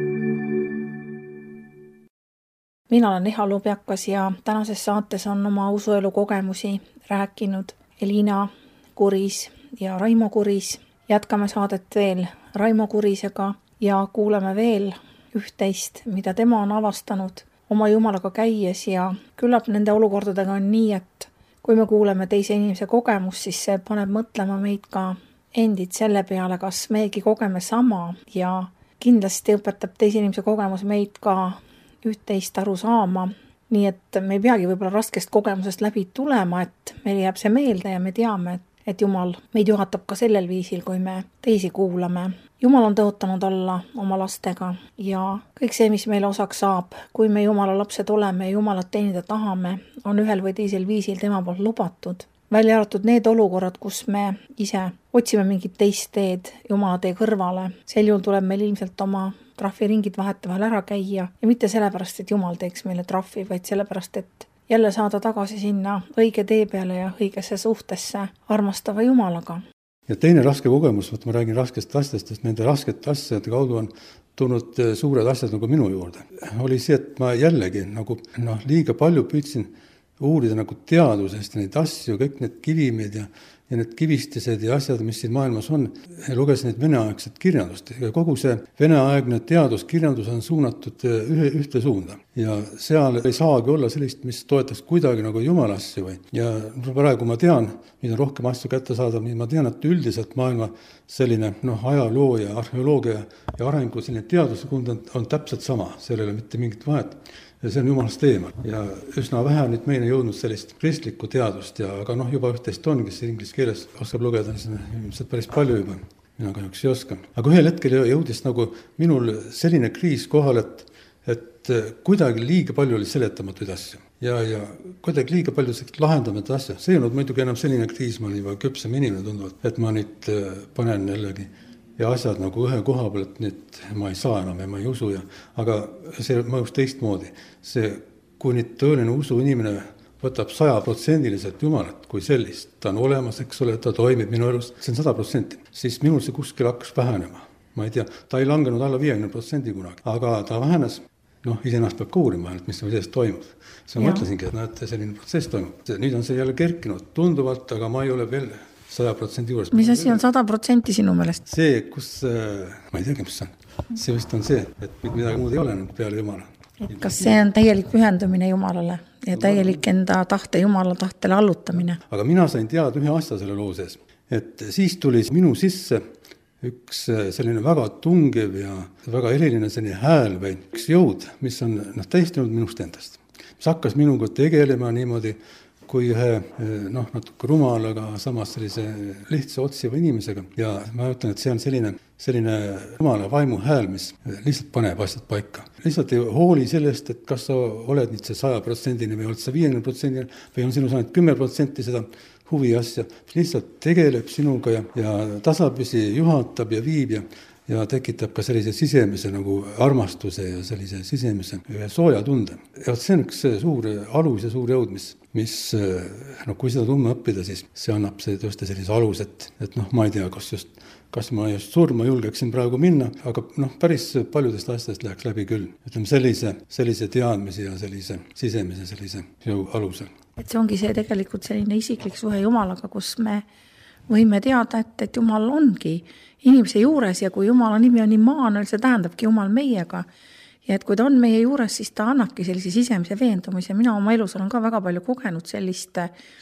Mina olen Eha Lubjakas ja tänases saates on oma usuelu kogemusi rääkinud Elina Kuris ja Raimo Kuris. Jätkame saadet veel Raimo Kurisega ja kuuleme veel üht-teist, mida tema on avastanud oma Jumalaga käies ja küllap nende olukordadega on nii, et kui me kuuleme teise inimese kogemust, siis see paneb mõtlema meid ka endid selle peale, kas meegi kogeme sama ja kindlasti õpetab teise inimese kogemus meid ka üht-teist aru saama. Nii et me ei peagi võib-olla raskest kogemusest läbi tulema, et meil jääb see meelde ja me teame, et Jumal meid juhatab ka sellel viisil, kui me teisi kuulame. Jumal on tõotanud olla oma lastega ja kõik see, mis meile osaks saab, kui me Jumala lapsed oleme ja Jumalat teenida tahame, on ühel või teisel viisil tema poolt lubatud. Välja arvatud need olukorrad, kus me ise otsime mingit teist teed Jumala tee kõrvale. Sel juhul tuleb meil ilmselt oma trahviringid vahetevahel ära käia ja mitte sellepärast, et Jumal teeks meile trahvi, vaid sellepärast, et jälle saada tagasi sinna õige tee peale ja õigesse suhtesse armastava Jumalaga. Ja teine raske kogemus, võt ma räägin raskest asjast, sest nende raskete asjade kaudu on tulnud suured asjad nagu minu juurde. Oli see, et ma jällegi nagu noh, liiga palju püüdsin uurida nagu teadusest ja neid asju, kõik need kivimid ja, ja need kivistised ja asjad, mis siin maailmas on. Lugesin neid veneaegset kirjandust ja kogu see veneaegne teaduskirjandus on suunatud ühe, ühte suunda. Ja seal ei saagi olla sellist, mis toetaks kuidagi nagu Jumala asju või. Ja praegu ma tean, mida rohkem asju kätte saada, ma tean, et üldiselt maailma selline noh, ajaloo ja arheoloogia ja arengu selline teaduskund on, on täpselt sama, sellele mitte mingit vahet. Ja see on Jumalast eemal. Ja üsna vähe nüüd meile jõudnud sellist kristlikku teadust, ja, aga noh, juba üht-teist on, kes inglise keeles oskab lugeda, siis on päris palju juba. Mina kahjuks ei oska. Aga ühel hetkel jõudis nagu minul selline kriis kohal, et, et kuidagi liiga palju oli seletamatuid asju. Ja, ja kuidagi liiga palju lahendamata asja. See ei olnud muidugi enam selline kriis, ma olin juba küpsem inimene tunduvalt, et ma nüüd panen jällegi ja asjad nagu ühe koha peal, et nüüd ma ei saa enam ja ma ei usu. Ja, aga see mõjus teistmoodi. See, kui nüüd tõeline usu inimene võtab sajaprotsendiliselt Jumalat kui sellist, ta on olemas, eks ole, ta toimib minu elus, see on sada protsenti, siis minul see kuskil hakkas vähenema. Ma ei tea, ta ei langenud alla viiekümne protsendi kunagi, aga ta vähenes, noh, iseennast peab ka uurima, et mis sellest toimub. See ma mõtlesingi, et näete, selline protsess toimub. Nüüd on see jälle kerkinud tunduvalt, aga ma ei ole veel sada protsenti juures. Mis asi on sada protsenti sinu meelest? See, kus, ma ei teagi, mis see on. See vist on see, et midagi muud ei ole peale Jumala. Et kas see on täielik pühendumine Jumalale ja täielik enda tahte Jumala tahtele allutamine? Aga mina sain teada ühe asja selle loo sees, et siis tuli minu sisse üks selline väga tungiv ja väga eriline selline hääl või üks jõud, mis on noh, täiesti olnud minust endast. Mis hakkas minuga tegelema niimoodi, kui ühe noh, natuke rumal, aga samas sellise lihtsa otsiva inimesega. Ja ma ütlen, et see on selline, selline jumala vaimu hääl, mis lihtsalt paneb asjad paika. Lihtsalt ei hooli sellest, et kas sa oled nüüd see saja protsendini või oled sa viiekümne protsendini või on sinus ainult kümme protsenti seda huvi asja. Lihtsalt tegeleb sinuga ja, ja tasapisi juhatab ja viib ja ja tekitab ka sellise sisemise nagu armastuse ja sellise sisemise sooja tunde. Ja see on üks suur alus ja suur jõud, mis, mis no, kui seda tundma õppida, siis see annab see tõesti sellise alus, et, et noh, ma ei tea, kas just kas ma just surma julgeksin praegu minna, aga noh, päris paljudest asjadest läheks läbi küll. Ütleme sellise, sellise teadmisi ja sellise sisemise sellise jõu alusel. Et see ongi see tegelikult selline isiklik suhe Jumalaga, kus me võime teada, et, et Jumal ongi inimese juures ja kui Jumala nimi on Immanuel, see tähendabki Jumal meiega. Ja et kui ta on meie juures, siis ta annabki sellise sisemise veendumise. Mina oma elus olen ka väga palju kogenud sellist,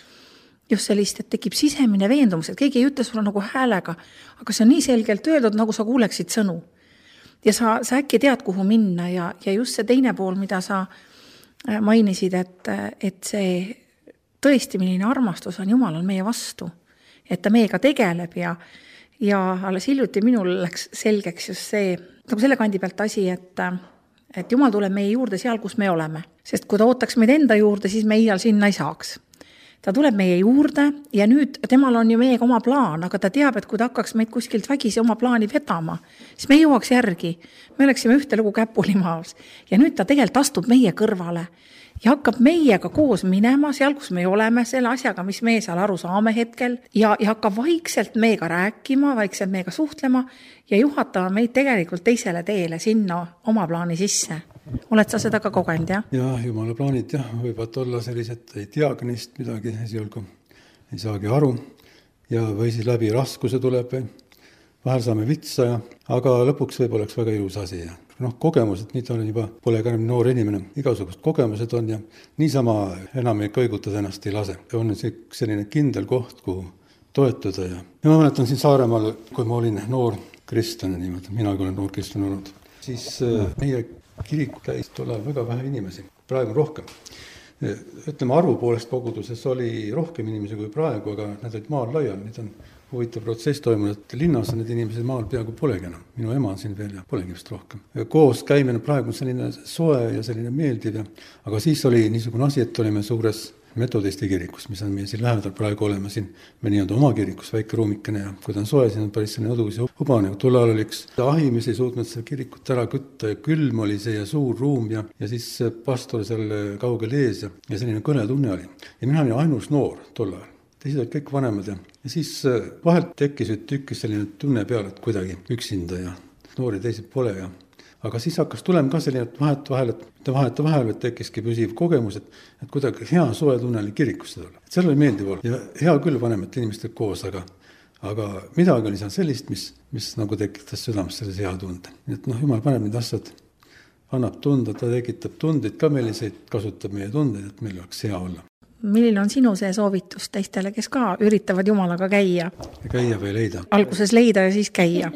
just sellist, et tekib sisemine veendumus, et keegi ei ütle sulle nagu häälega, aga see on nii selgelt öeldud, nagu sa kuuleksid sõnu. Ja sa, sa äkki tead, kuhu minna ja, ja just see teine pool, mida sa mainisid, et, et see tõesti milline armastus on Jumalal meie vastu, et ta meiega tegeleb ja ja alles hiljuti minul läks selgeks just see, nagu selle kandi pealt asi, et, et Jumal tuleb meie juurde seal, kus me oleme. Sest kui ta ootaks meid enda juurde, siis me iial sinna ei saaks. Ta tuleb meie juurde ja nüüd temal on ju meiega oma plaan, aga ta teab, et kui ta hakkaks meid kuskilt vägisi oma plaani vedama, siis me ei jõuaks järgi. Me oleksime ühte lugu käpuli maas. Ja nüüd ta tegelikult astub meie kõrvale ja hakkab meiega koos minema seal, kus me oleme, selle asjaga, mis me seal aru saame hetkel ja, ja hakkab vaikselt meiega rääkima, vaikselt meiega suhtlema ja juhatama meid tegelikult teisele teele sinna oma plaani sisse. Oled sa seda ka kogenud, jah? Ja, Jumala plaanid, jah, võivad olla sellised, ei teagi neist midagi esialgu, ei saagi aru ja või siis läbi raskuse tuleb või vahel saame vitsa, ja, aga lõpuks võib oleks väga ilus asi. Ja. Noh, kogemused, nüüd olen juba, pole ka noor inimene, igasugust kogemused on ja niisama enam ei kõigutada ennast ei lase. On selline kindel koht, kuhu toetuda. Ja, ja ma mäletan siin Saaremaal, kui ma olin noor kristlane, niimoodi, mina olen noor kristlane olnud, siis meie kiriku käis tollal väga vähe inimesi, praegu rohkem. Ütleme, arvu poolest koguduses oli rohkem inimesi kui praegu, aga nad olid maal laial, nüüd on huvitav protsess toimunud, et linnas on need inimesed maal peaaegu polegi enam. Minu ema on siin veel ja polegi vist rohkem. Koos käimine praegu on selline soe ja selline meeldiv, ja, aga siis oli niisugune asi, et olime suures metodisti kirikus, mis on meie siin lähedal praegu olema siin. Me nii on oma kirikus, väike ruumikene ja kui ta on soe, siin on päris selline õdus ja hubane. Tollal oli üks ahi, mis ei suutnud seda kirikut ära kütta ja külm oli see ja suur ruum ja, ja siis pastor seal kaugel ees ja, ja selline kõnetunne oli. Ja mina olin ainus noor tollal. Teised olid kõik vanemad ja, ja siis vahelt tekkis tükkis selline tunne peal, et kuidagi üksinda ja noori teised pole ja aga siis hakkas tulema ka selline vahet vahel, et vahet vahel, et tekkiski püsiv kogemus, et, et kuidagi hea soe tunne oli kirikusse tulla. Et seal oli meeldiv olla ja hea küll vanemate inimestega koos, aga, aga midagi oli seal sellist, mis, mis nagu tekitas südamest selles hea tunde. Et noh, Jumal paneb need asjad, annab tunda, ta tekitab tundeid ka meeliseid, kasutab meie tundeid, et meil oleks hea olla. Milline on sinu see soovitus teistele, kes ka üritavad Jumalaga käia? Käia või leida. Alguses leida ja siis käia.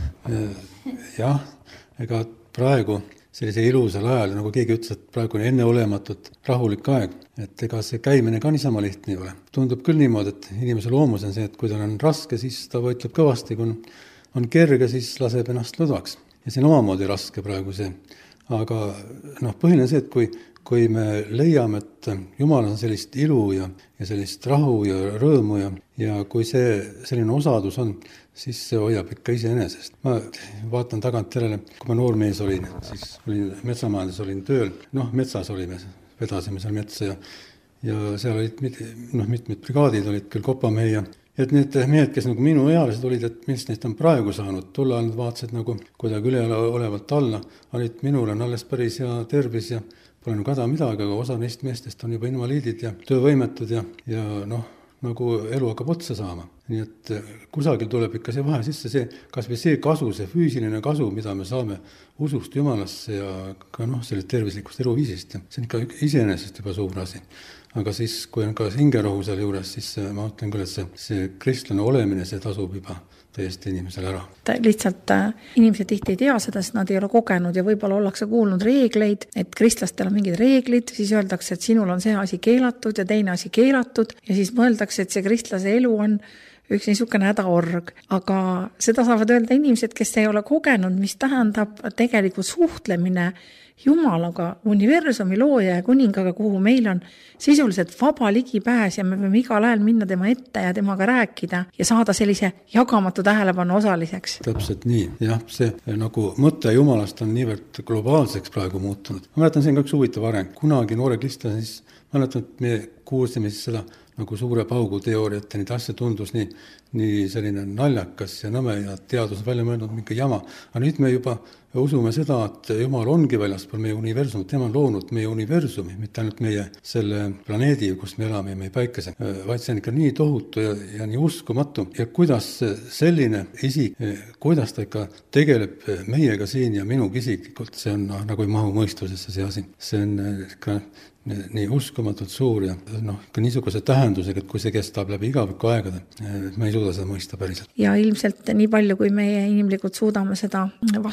Jah. Ega praegu sellise ilusal ajal, nagu keegi ütles, et praegu on enneolematut rahulik aeg, et ega see käimine ka niisama lihtne ei ole. Tundub küll niimoodi, et inimese loomus on see, et kui ta on raske, siis ta võitleb kõvasti, kui on kerge, siis laseb ennast lõdvaks. Ja see on omamoodi raske praegu see. Aga noh, põhiline see, et kui, kui me leiame, et Jumal on sellist ilu ja, ja sellist rahu ja rõõmu ja, ja kui see selline osadus on, siis see hoiab ikka iseenesest. Ma vaatan tagant järele, kui ma noor mees olin, siis olin metsamajandis, olin tööl, noh, metsas olime, vedasime seal metsa ja, ja seal olid noh, mitmed brigaadid, olid küll kopamehi ja et need mehed, kes nagu minu ealised olid, et mis neist on praegu saanud, tulla nad vaatasid nagu kuidagi üle olevalt alla, aga minul on alles päris hea tervis ja pole nagu häda midagi, aga osa neist meestest on juba invaliidid ja töövõimetud ja, ja noh, nagu elu hakkab otsa saama. Nii et kusagil tuleb ikka see vahe sisse, see, kas või see kasu, see füüsiline kasu, mida me saame usust Jumalasse ja ka noh, selle tervislikust eluviisist. See on ikka iseenesest juba suur asi. Aga siis, kui on ka hingerohu seal juures, siis ma ütlen küll, et see, see kristlane olemine, see tasub juba täiesti inimesele ära. Lihtsalt äh, inimesed tihti ei tea seda, sest nad ei ole kogenud ja võib-olla ollakse kuulnud reegleid, et kristlastel on mingid reeglid, siis öeldakse, et sinul on see asi keelatud ja teine asi keelatud ja siis mõeldakse, et see kristlase elu on üks niisugune hädaorg. Aga seda saavad öelda inimesed, kes ei ole kogenud, mis tähendab tegelikult suhtlemine Jumalaga, universumi looja ja kuningaga, kuhu meil on sisuliselt vaba ligipääs ja me võime igal ajal minna tema ette ja temaga rääkida ja saada sellise jagamatu tähelepanu osaliseks. Täpselt nii. Jah, see nagu mõte Jumalast on niivõrd globaalseks praegu muutunud. Ma mäletan, see on ka üks huvitav areng. Kunagi noore kristlane, siis mäletan, et me kuulsime siis seda nagu suure paugu teooriat ja neid asja tundus nii, nii selline naljakas ja nõme ja teadus on välja mõelnud mingi jama. Aga nüüd me juba usume seda, et Jumal ongi väljaspool meie universumit, tema on loonud meie universumi, mitte ainult meie selle planeedi, kus me elame ja meie päikese, vaid see on ikka nii tohutu ja, ja nii uskumatu. Ja kuidas selline isik, kuidas ta ikka tegeleb meiega siin ja minugi isiklikult, see on no, nagu ei mahu mõistusesse see asi. See on ikka nii uskumatult suur ja noh, ka niisuguse tähendusega, et kui see kestab läbi igaviku aegade, ma ei suuda seda mõista päriselt. Ja ilmselt nii palju, kui meie inimlikult suudame seda vastu võtta,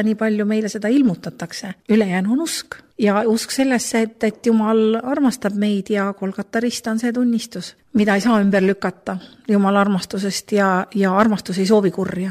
nii palju meile seda ilmutatakse. Ülejäänu on usk. Ja usk sellesse, et, et Jumal armastab meid ja Golgata rist on see tunnistus, mida ei saa ümber lükata Jumala armastusest ja, ja armastus ei soovi kurja.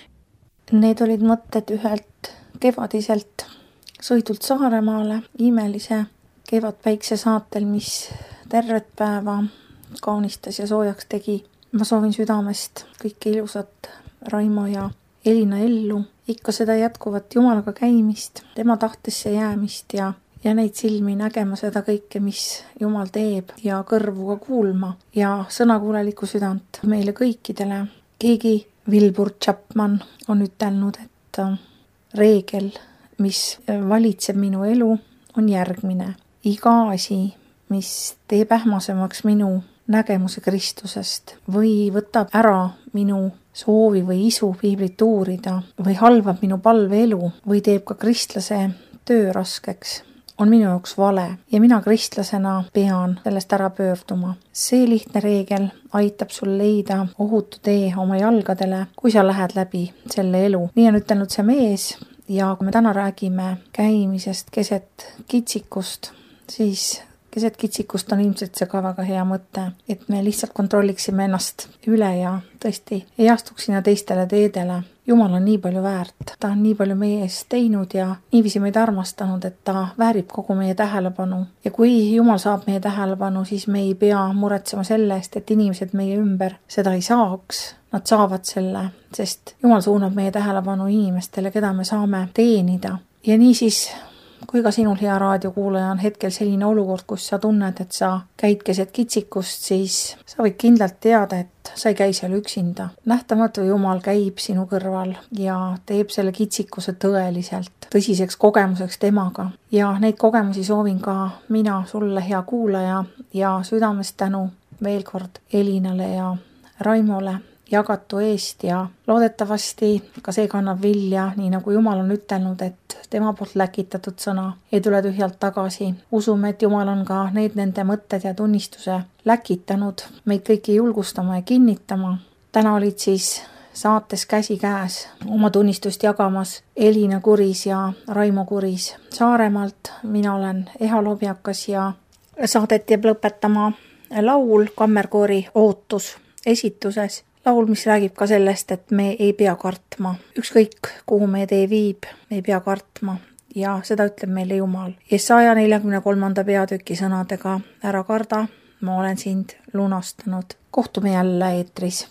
Need olid mõtted ühelt kevadiselt sõidult Saaremaale, imelise kevadpäikse saatel, mis tervet päeva kaunistas ja soojaks tegi. Ma soovin südamest kõike ilusat Raimo ja Elina ellu, ikka seda jätkuvat Jumalaga käimist, tema tahtesse jäämist ja, ja neid silmi nägema seda kõike, mis Jumal teeb ja kõrvuga kuulma ja sõnakuulelikku südant meile kõikidele. Keegi Wilbur Chapman on ütelnud, et reegel, mis valitseb minu elu, on järgmine. Iga asi, mis teeb ähmasemaks minu nägemuse Kristusest või võtab ära minu soovi või isu piiblit uurida või halvab minu palveelu või teeb ka kristlase töö raskeks, on minu jaoks vale ja mina kristlasena pean sellest ära pöörduma. See lihtne reegel aitab sul leida ohutu tee oma jalgadele, kui sa lähed läbi selle elu. Nii on ütelnud see mees ja kui me täna räägime käimisest keset kitsikust, siis keset kitsikust on ilmselt see ka väga hea mõte, et me lihtsalt kontrolliksime ennast üle ja tõesti ei astuks sinna teistele teedele. Jumal on nii palju väärt, ta on nii palju meie eest teinud ja niiviisi meid armastanud, et ta väärib kogu meie tähelepanu. Ja kui Jumal saab meie tähelepanu, siis me ei pea muretsema selle eest, et inimesed meie ümber seda ei saaks. Nad saavad selle, sest Jumal suunab meie tähelepanu inimestele, keda me saame teenida. Ja nii siis kui ka sinul, hea raadiokuulaja, on hetkel selline olukord, kus sa tunned, et sa käid keset kitsikust, siis sa võid kindlalt teada, et sa ei käi seal üksinda. Nähtamatu Jumal käib sinu kõrval ja teeb selle kitsikuse tõeliselt tõsiseks kogemuseks temaga. Ja neid kogemusi soovin ka mina sulle, hea kuulaja, ja südamest tänu veel kord Elinale ja Raimole jagatu eest ja loodetavasti ka see kannab vilja, nii nagu Jumal on ütelnud, et tema poolt läkitatud sõna ei tule tühjalt tagasi. Usume, et Jumal on ka need nende mõtted ja tunnistuse läkitanud, meid kõiki julgustama ja kinnitama. Täna olid siis saates Käsi käes oma tunnistust jagamas Elina Kuris ja Raimo Kuris Saaremaalt. Mina olen Eha Lobjakas ja saadet jääb lõpetama laul Kammerkoori Ootus esituses. Laul, mis räägib ka sellest, et me ei pea kartma. Ükskõik, kuhu meie tee viib, me ei pea kartma. Ja seda ütleb meile Jumal. Jesaja neljakümne kolmanda peatüki sõnadega: ära karda, ma olen sind lunastanud. Kohtume jälle eetris.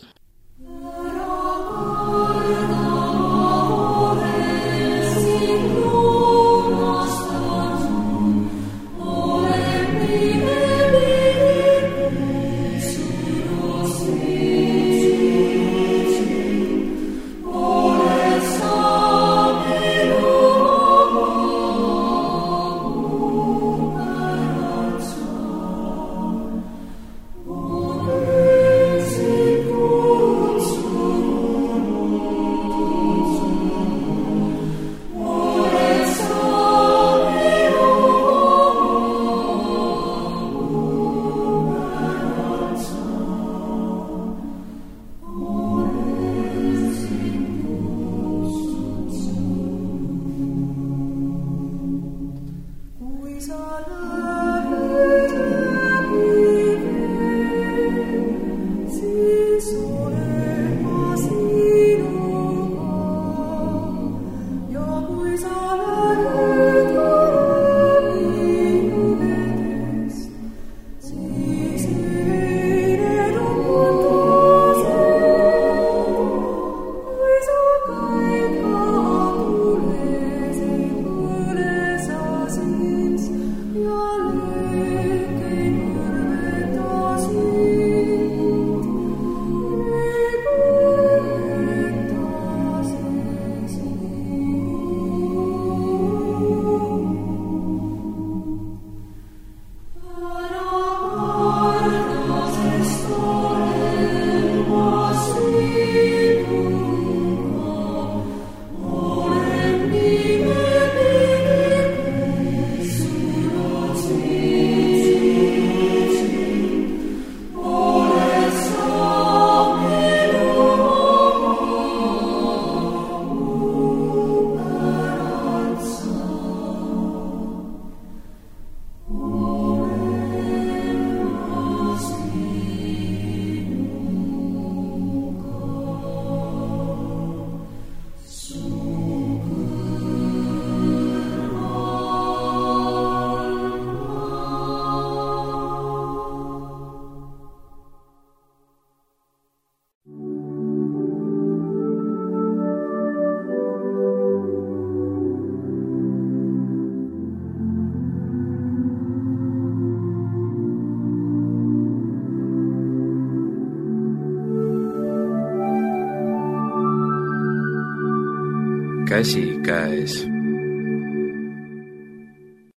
Oh käsikäes.